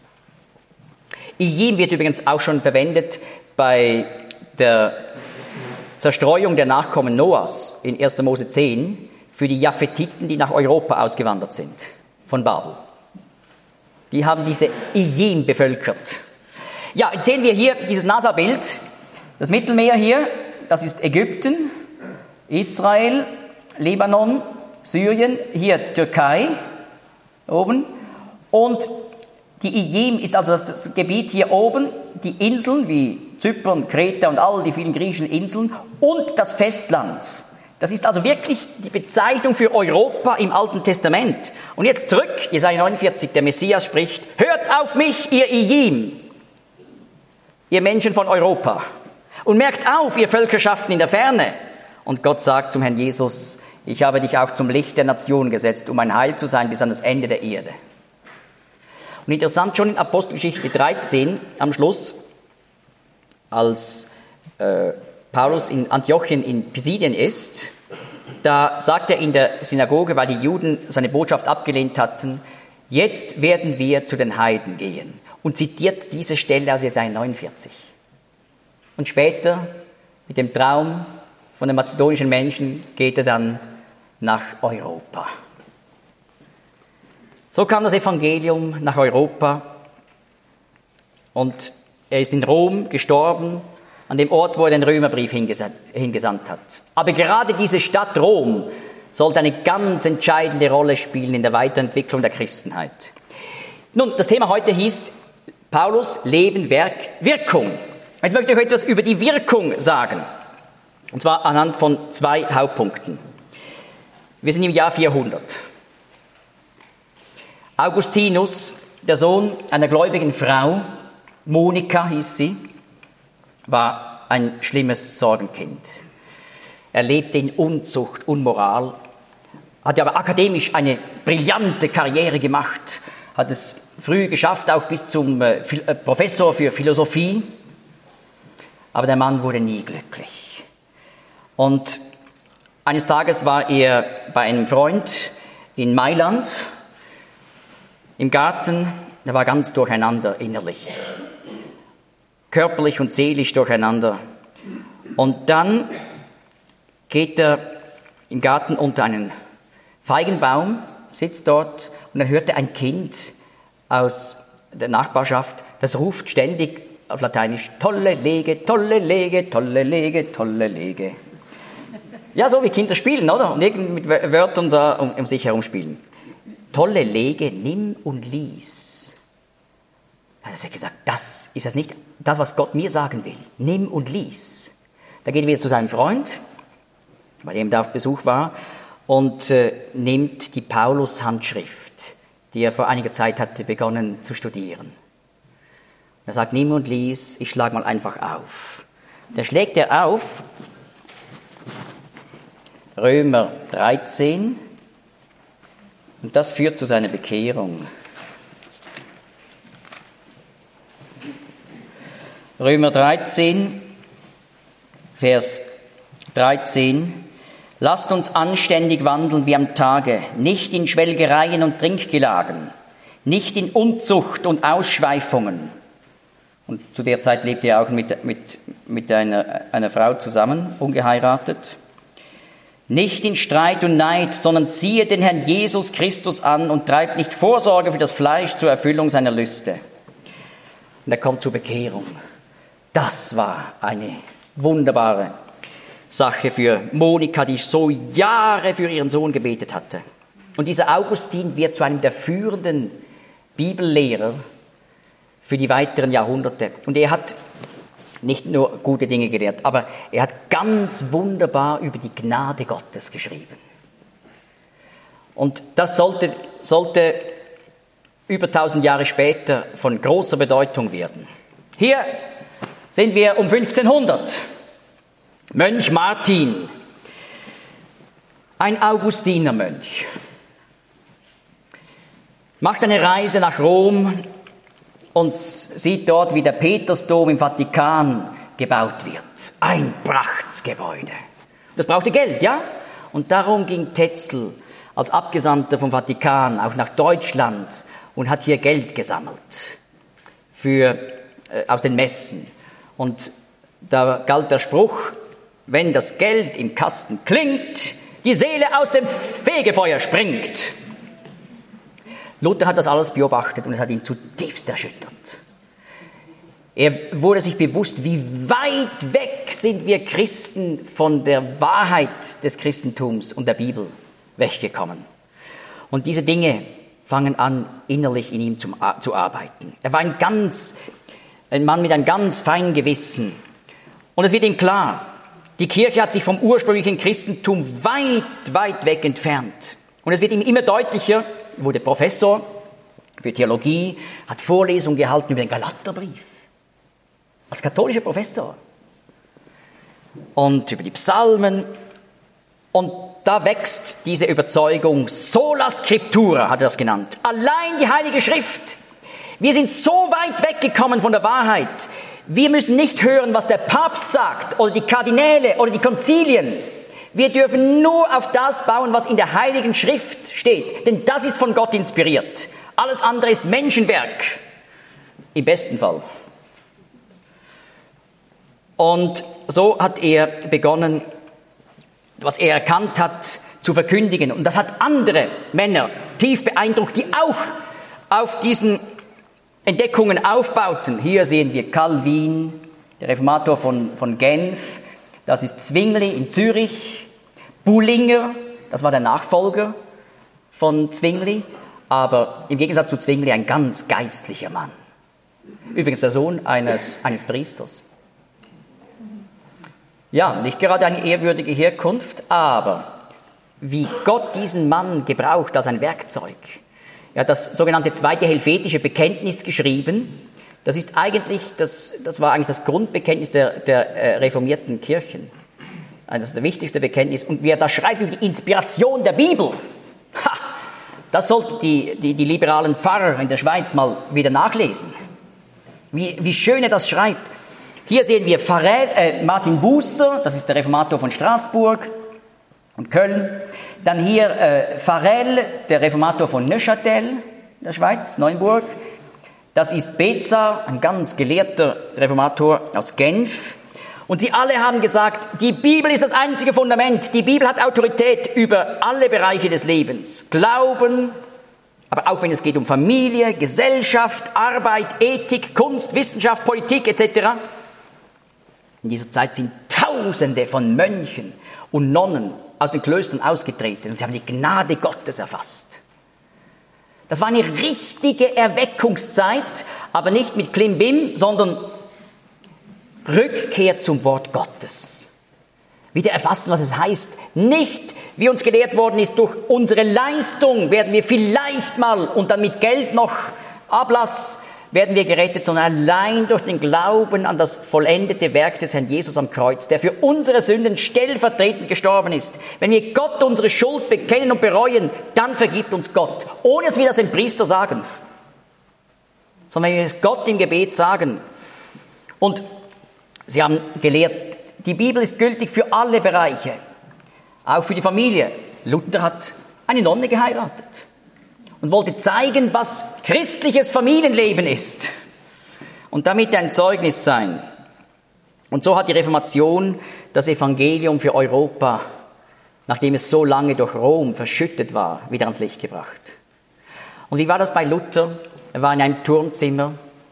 Speaker 1: Ijim wird übrigens auch schon verwendet bei der Zerstreuung der Nachkommen Noahs in erster Mose zehn für die Japhetiten, die nach Europa ausgewandert sind, von Babel. Die haben diese Ijim bevölkert. Ja, jetzt sehen wir hier dieses NASA-Bild, das Mittelmeer hier, das ist Ägypten, Israel, Libanon, Syrien, hier Türkei oben und die Ijim ist also das Gebiet hier oben, die Inseln wie Zypern, Kreta und all die vielen griechischen Inseln und das Festland. Das ist also wirklich die Bezeichnung für Europa im Alten Testament. Und jetzt zurück, Jesaja neunundvierzig, der Messias spricht, hört auf mich, ihr Ijim, ihr Menschen von Europa, und merkt auf, ihr Völkerschaften in der Ferne. Und Gott sagt zum Herrn Jesus, ich habe dich auch zum Licht der Nation gesetzt, um ein Heil zu sein bis an das Ende der Erde. Und interessant, schon in Apostelgeschichte dreizehn am Schluss, als äh, Paulus in Antiochien in Pisidien ist, da sagt er in der Synagoge, weil die Juden seine Botschaft abgelehnt hatten, jetzt werden wir zu den Heiden gehen. Und zitiert diese Stelle aus Jesaja neunundvierzig. Und später, mit dem Traum von den mazedonischen Menschen, geht er dann nach Europa. So kam das Evangelium nach Europa und er ist in Rom gestorben, an dem Ort, wo er den Römerbrief hingesandt hat. Aber gerade diese Stadt Rom sollte eine ganz entscheidende Rolle spielen in der Weiterentwicklung der Christenheit. Nun, das Thema heute hieß Paulus, Leben, Werk, Wirkung. Ich möchte euch etwas über die Wirkung sagen, und zwar anhand von zwei Hauptpunkten. Wir sind im Jahr vierhundert. Augustinus, der Sohn einer gläubigen Frau, Monika hieß sie, war ein schlimmes Sorgenkind. Er lebte in Unzucht, Unmoral, hatte aber akademisch eine brillante Karriere gemacht, hat es früh geschafft, auch bis zum Professor für Philosophie. Aber der Mann wurde nie glücklich. Und eines Tages war er bei einem Freund in Mailand, im Garten, er war ganz durcheinander innerlich, körperlich und seelisch durcheinander. Und dann geht er im Garten unter einen Feigenbaum, sitzt dort und er hörte ein Kind aus der Nachbarschaft, das ruft ständig auf Lateinisch, tolle Lege, tolle Lege, tolle Lege, tolle Lege. Ja, so wie Kinder spielen, oder? Und irgendwie mit Wörtern da um, um sich herum spielen. Tolle Lege, nimm und lies. Da hat er gesagt, das ist das nicht das, was Gott mir sagen will. Nimm und lies. Da geht er wieder zu seinem Freund, bei dem er auf Besuch war, und äh, nimmt die Paulus-Handschrift, die er vor einiger Zeit hatte begonnen zu studieren. Er sagt, nimm und lies, ich schlage mal einfach auf. Da schlägt er auf, Römer dreizehn, und das führt zu seiner Bekehrung. Römer dreizehn, Vers dreizehn. Lasst uns anständig wandeln wie am Tage, nicht in Schwelgereien und Trinkgelagen, nicht in Unzucht und Ausschweifungen. Und zu der Zeit lebte er auch mit, mit, mit einer, einer Frau zusammen, ungeheiratet. Nicht in Streit und Neid, sondern ziehe den Herrn Jesus Christus an und treibt nicht Vorsorge für das Fleisch zur Erfüllung seiner Lüste. Und er kommt zur Bekehrung. Das war eine wunderbare Sache für Monika, die so Jahre für ihren Sohn gebetet hatte. Und dieser Augustin wird zu einem der führenden Bibellehrer für die weiteren Jahrhunderte. Und er hat nicht nur gute Dinge gelehrt, aber er hat ganz wunderbar über die Gnade Gottes geschrieben. Und das sollte, sollte über tausend Jahre später von großer Bedeutung werden. Hier sind wir um fünfzehnhundert. Mönch Martin, ein Augustinermönch, macht eine Reise nach Rom und sieht dort, wie der Petersdom im Vatikan gebaut wird. Ein Prachtsgebäude. Das brauchte Geld, ja? Und darum ging Tetzel als Abgesandter vom Vatikan auch nach Deutschland und hat hier Geld gesammelt für, äh, aus den Messen. Und da galt der Spruch, wenn das Geld im Kasten klingt, die Seele aus dem Fegefeuer springt. Luther hat das alles beobachtet und es hat ihn zutiefst erschüttert. Er wurde sich bewusst, wie weit weg sind wir Christen von der Wahrheit des Christentums und der Bibel weggekommen. Und diese Dinge fangen an, innerlich in ihm zum, zu arbeiten. Er war ein ganz, ein Mann mit einem ganz feinen Gewissen. Und es wird ihm klar, die Kirche hat sich vom ursprünglichen Christentum weit, weit weg entfernt. Und es wird ihm immer deutlicher, er wurde Professor für Theologie, hat Vorlesungen gehalten über den Galaterbrief. Als katholischer Professor. Und über die Psalmen. Und da wächst diese Überzeugung, sola scriptura hat er das genannt. Allein die Heilige Schrift. Wir sind so weit weggekommen von der Wahrheit. Wir müssen nicht hören, was der Papst sagt oder die Kardinäle oder die Konzilien. Wir dürfen nur auf das bauen, was in der Heiligen Schrift steht. Denn das ist von Gott inspiriert. Alles andere ist Menschenwerk. Im besten Fall. Und so hat er begonnen, was er erkannt hat, zu verkündigen. Und das hat andere Männer tief beeindruckt, die auch auf diesen Entdeckungen aufbauten. Hier sehen wir Calvin, der Reformator von, von Genf. Das ist Zwingli in Zürich. Bullinger, das war der Nachfolger von Zwingli. Aber im Gegensatz zu Zwingli ein ganz geistlicher Mann. Übrigens der Sohn eines, eines Priesters. Ja, nicht gerade eine ehrwürdige Herkunft, aber wie Gott diesen Mann gebraucht als ein Werkzeug. Er hat das sogenannte Zweite Helvetische Bekenntnis geschrieben. Das ist eigentlich, das, das war eigentlich das Grundbekenntnis der, der äh, reformierten Kirchen. Also das ist das wichtigste Bekenntnis. Und wie er da schreibt über die Inspiration der Bibel, ha, das sollten die, die, die liberalen Pfarrer in der Schweiz mal wieder nachlesen. Wie, wie schön er das schreibt. Hier sehen wir Farel, äh, Martin Bucer, das ist der Reformator von Straßburg und Köln. Dann hier äh, Farel, der Reformator von Neuchâtel, der Schweiz, Neuenburg. Das ist Beza, ein ganz gelehrter Reformator aus Genf. Und sie alle haben gesagt, die Bibel ist das einzige Fundament. Die Bibel hat Autorität über alle Bereiche des Lebens. Glauben, aber auch wenn es geht um Familie, Gesellschaft, Arbeit, Ethik, Kunst, Wissenschaft, Politik et cetera. In dieser Zeit sind Tausende von Mönchen und Nonnen aus den Klöstern ausgetreten und sie haben die Gnade Gottes erfasst. Das war eine richtige Erweckungszeit, aber nicht mit Klimbim, sondern Rückkehr zum Wort Gottes. Wieder erfassen, was es heißt. Nicht, wie uns gelehrt worden ist, durch unsere Leistung werden wir vielleicht mal und dann mit Geld noch Ablass werden wir gerettet, sondern allein durch den Glauben an das vollendete Werk des Herrn Jesus am Kreuz, der für unsere Sünden stellvertretend gestorben ist. Wenn wir Gott unsere Schuld bekennen und bereuen, dann vergibt uns Gott, ohne dass wir das dem Priester sagen, sondern wenn wir es Gott im Gebet sagen. Und sie haben gelehrt, die Bibel ist gültig für alle Bereiche, auch für die Familie. Luther hat eine Nonne geheiratet und wollte zeigen, was christliches Familienleben ist und damit ein Zeugnis sein. Und so hat die Reformation das Evangelium für Europa, nachdem es so lange durch Rom verschüttet war, wieder ans Licht gebracht. Und wie war das bei Luther? Er war in einem Turmzimmer,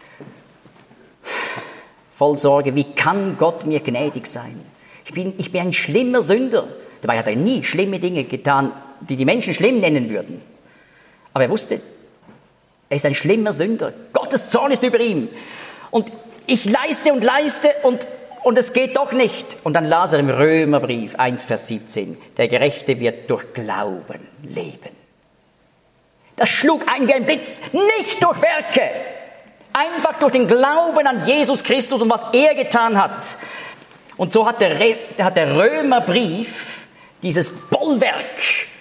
Speaker 1: voll Sorge, wie kann Gott mir gnädig sein? Ich bin, ich bin ein schlimmer Sünder. Dabei hat er nie schlimme Dinge getan, die die Menschen schlimm nennen würden. Aber er wusste, er ist ein schlimmer Sünder. Gottes Zorn ist über ihm. Und ich leiste und leiste und, und es geht doch nicht. Und dann las er im Römerbrief eins, Vers siebzehn, der Gerechte wird durch Glauben leben. Das schlug ein wie ein Blitz, nicht durch Werke, einfach durch den Glauben an Jesus Christus und was er getan hat. Und so hat der, hat der Römerbrief, dieses Bollwerk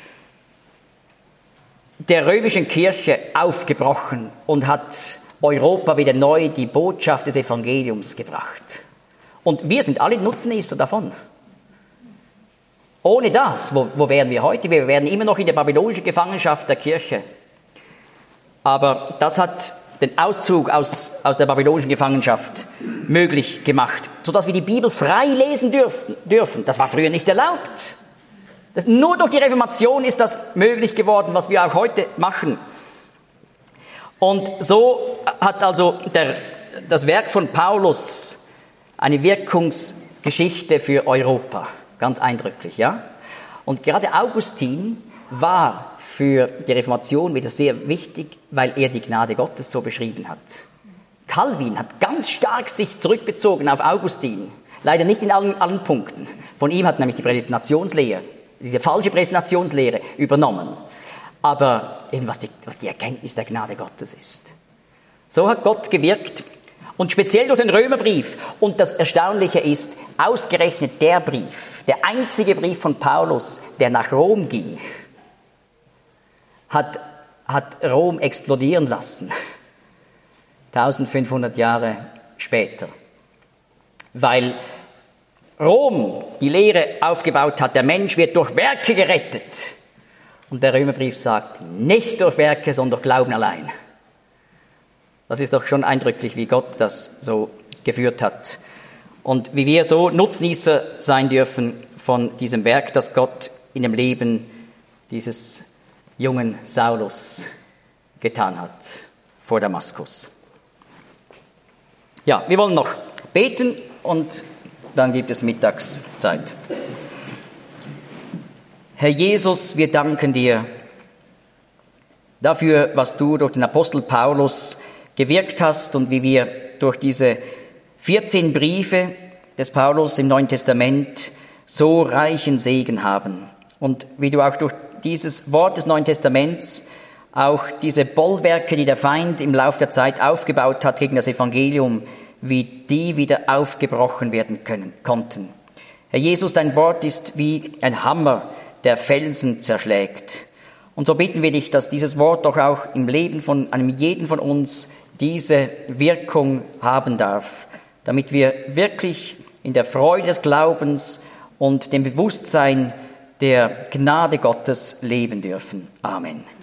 Speaker 1: der römischen Kirche, aufgebrochen und hat Europa wieder neu die Botschaft des Evangeliums gebracht. Und wir sind alle Nutznießer davon. Ohne das, wo, wo wären wir heute? Wir wären immer noch in der babylonischen Gefangenschaft der Kirche. Aber das hat den Auszug aus, aus der babylonischen Gefangenschaft möglich gemacht, sodass wir die Bibel frei lesen dürfen, dürfen. Das war früher nicht erlaubt. Das, nur durch die Reformation ist das möglich geworden, was wir auch heute machen. Und so hat also der, das Werk von Paulus eine Wirkungsgeschichte für Europa. Ganz eindrücklich, ja? Und gerade Augustin war für die Reformation wieder sehr wichtig, weil er die Gnade Gottes so beschrieben hat. Calvin hat ganz stark sich zurückbezogen auf Augustin. Leider nicht in allen, allen Punkten. Von ihm hat nämlich die Prädestinationslehre, diese falsche Prädestinationslehre übernommen. Aber eben was die, was die Erkenntnis der Gnade Gottes ist. So hat Gott gewirkt. Und speziell durch den Römerbrief. Und das Erstaunliche ist, ausgerechnet der Brief, der einzige Brief von Paulus, der nach Rom ging, hat, hat Rom explodieren lassen. eintausendfünfhundert Jahre später. Weil Rom die Lehre aufgebaut hat, der Mensch wird durch Werke gerettet. Und der Römerbrief sagt, nicht durch Werke, sondern durch Glauben allein. Das ist doch schon eindrücklich, wie Gott das so geführt hat. Und wie wir so Nutznießer sein dürfen von diesem Werk, das Gott in dem Leben dieses jungen Saulus getan hat vor Damaskus. Ja, wir wollen noch beten und dann gibt es Mittagszeit. Herr Jesus, wir danken dir dafür, was du durch den Apostel Paulus gewirkt hast und wie wir durch diese vierzehn Briefe des Paulus im Neuen Testament so reichen Segen haben. Und wie du auch durch dieses Wort des Neuen Testaments auch diese Bollwerke, die der Feind im Laufe der Zeit aufgebaut hat gegen das Evangelium, wie die wieder aufgebrochen werden können, konnten. Herr Jesus, dein Wort ist wie ein Hammer, der Felsen zerschlägt. Und so bitten wir dich, dass dieses Wort doch auch im Leben von einem jeden von uns diese Wirkung haben darf, damit wir wirklich in der Freude des Glaubens und dem Bewusstsein der Gnade Gottes leben dürfen. Amen.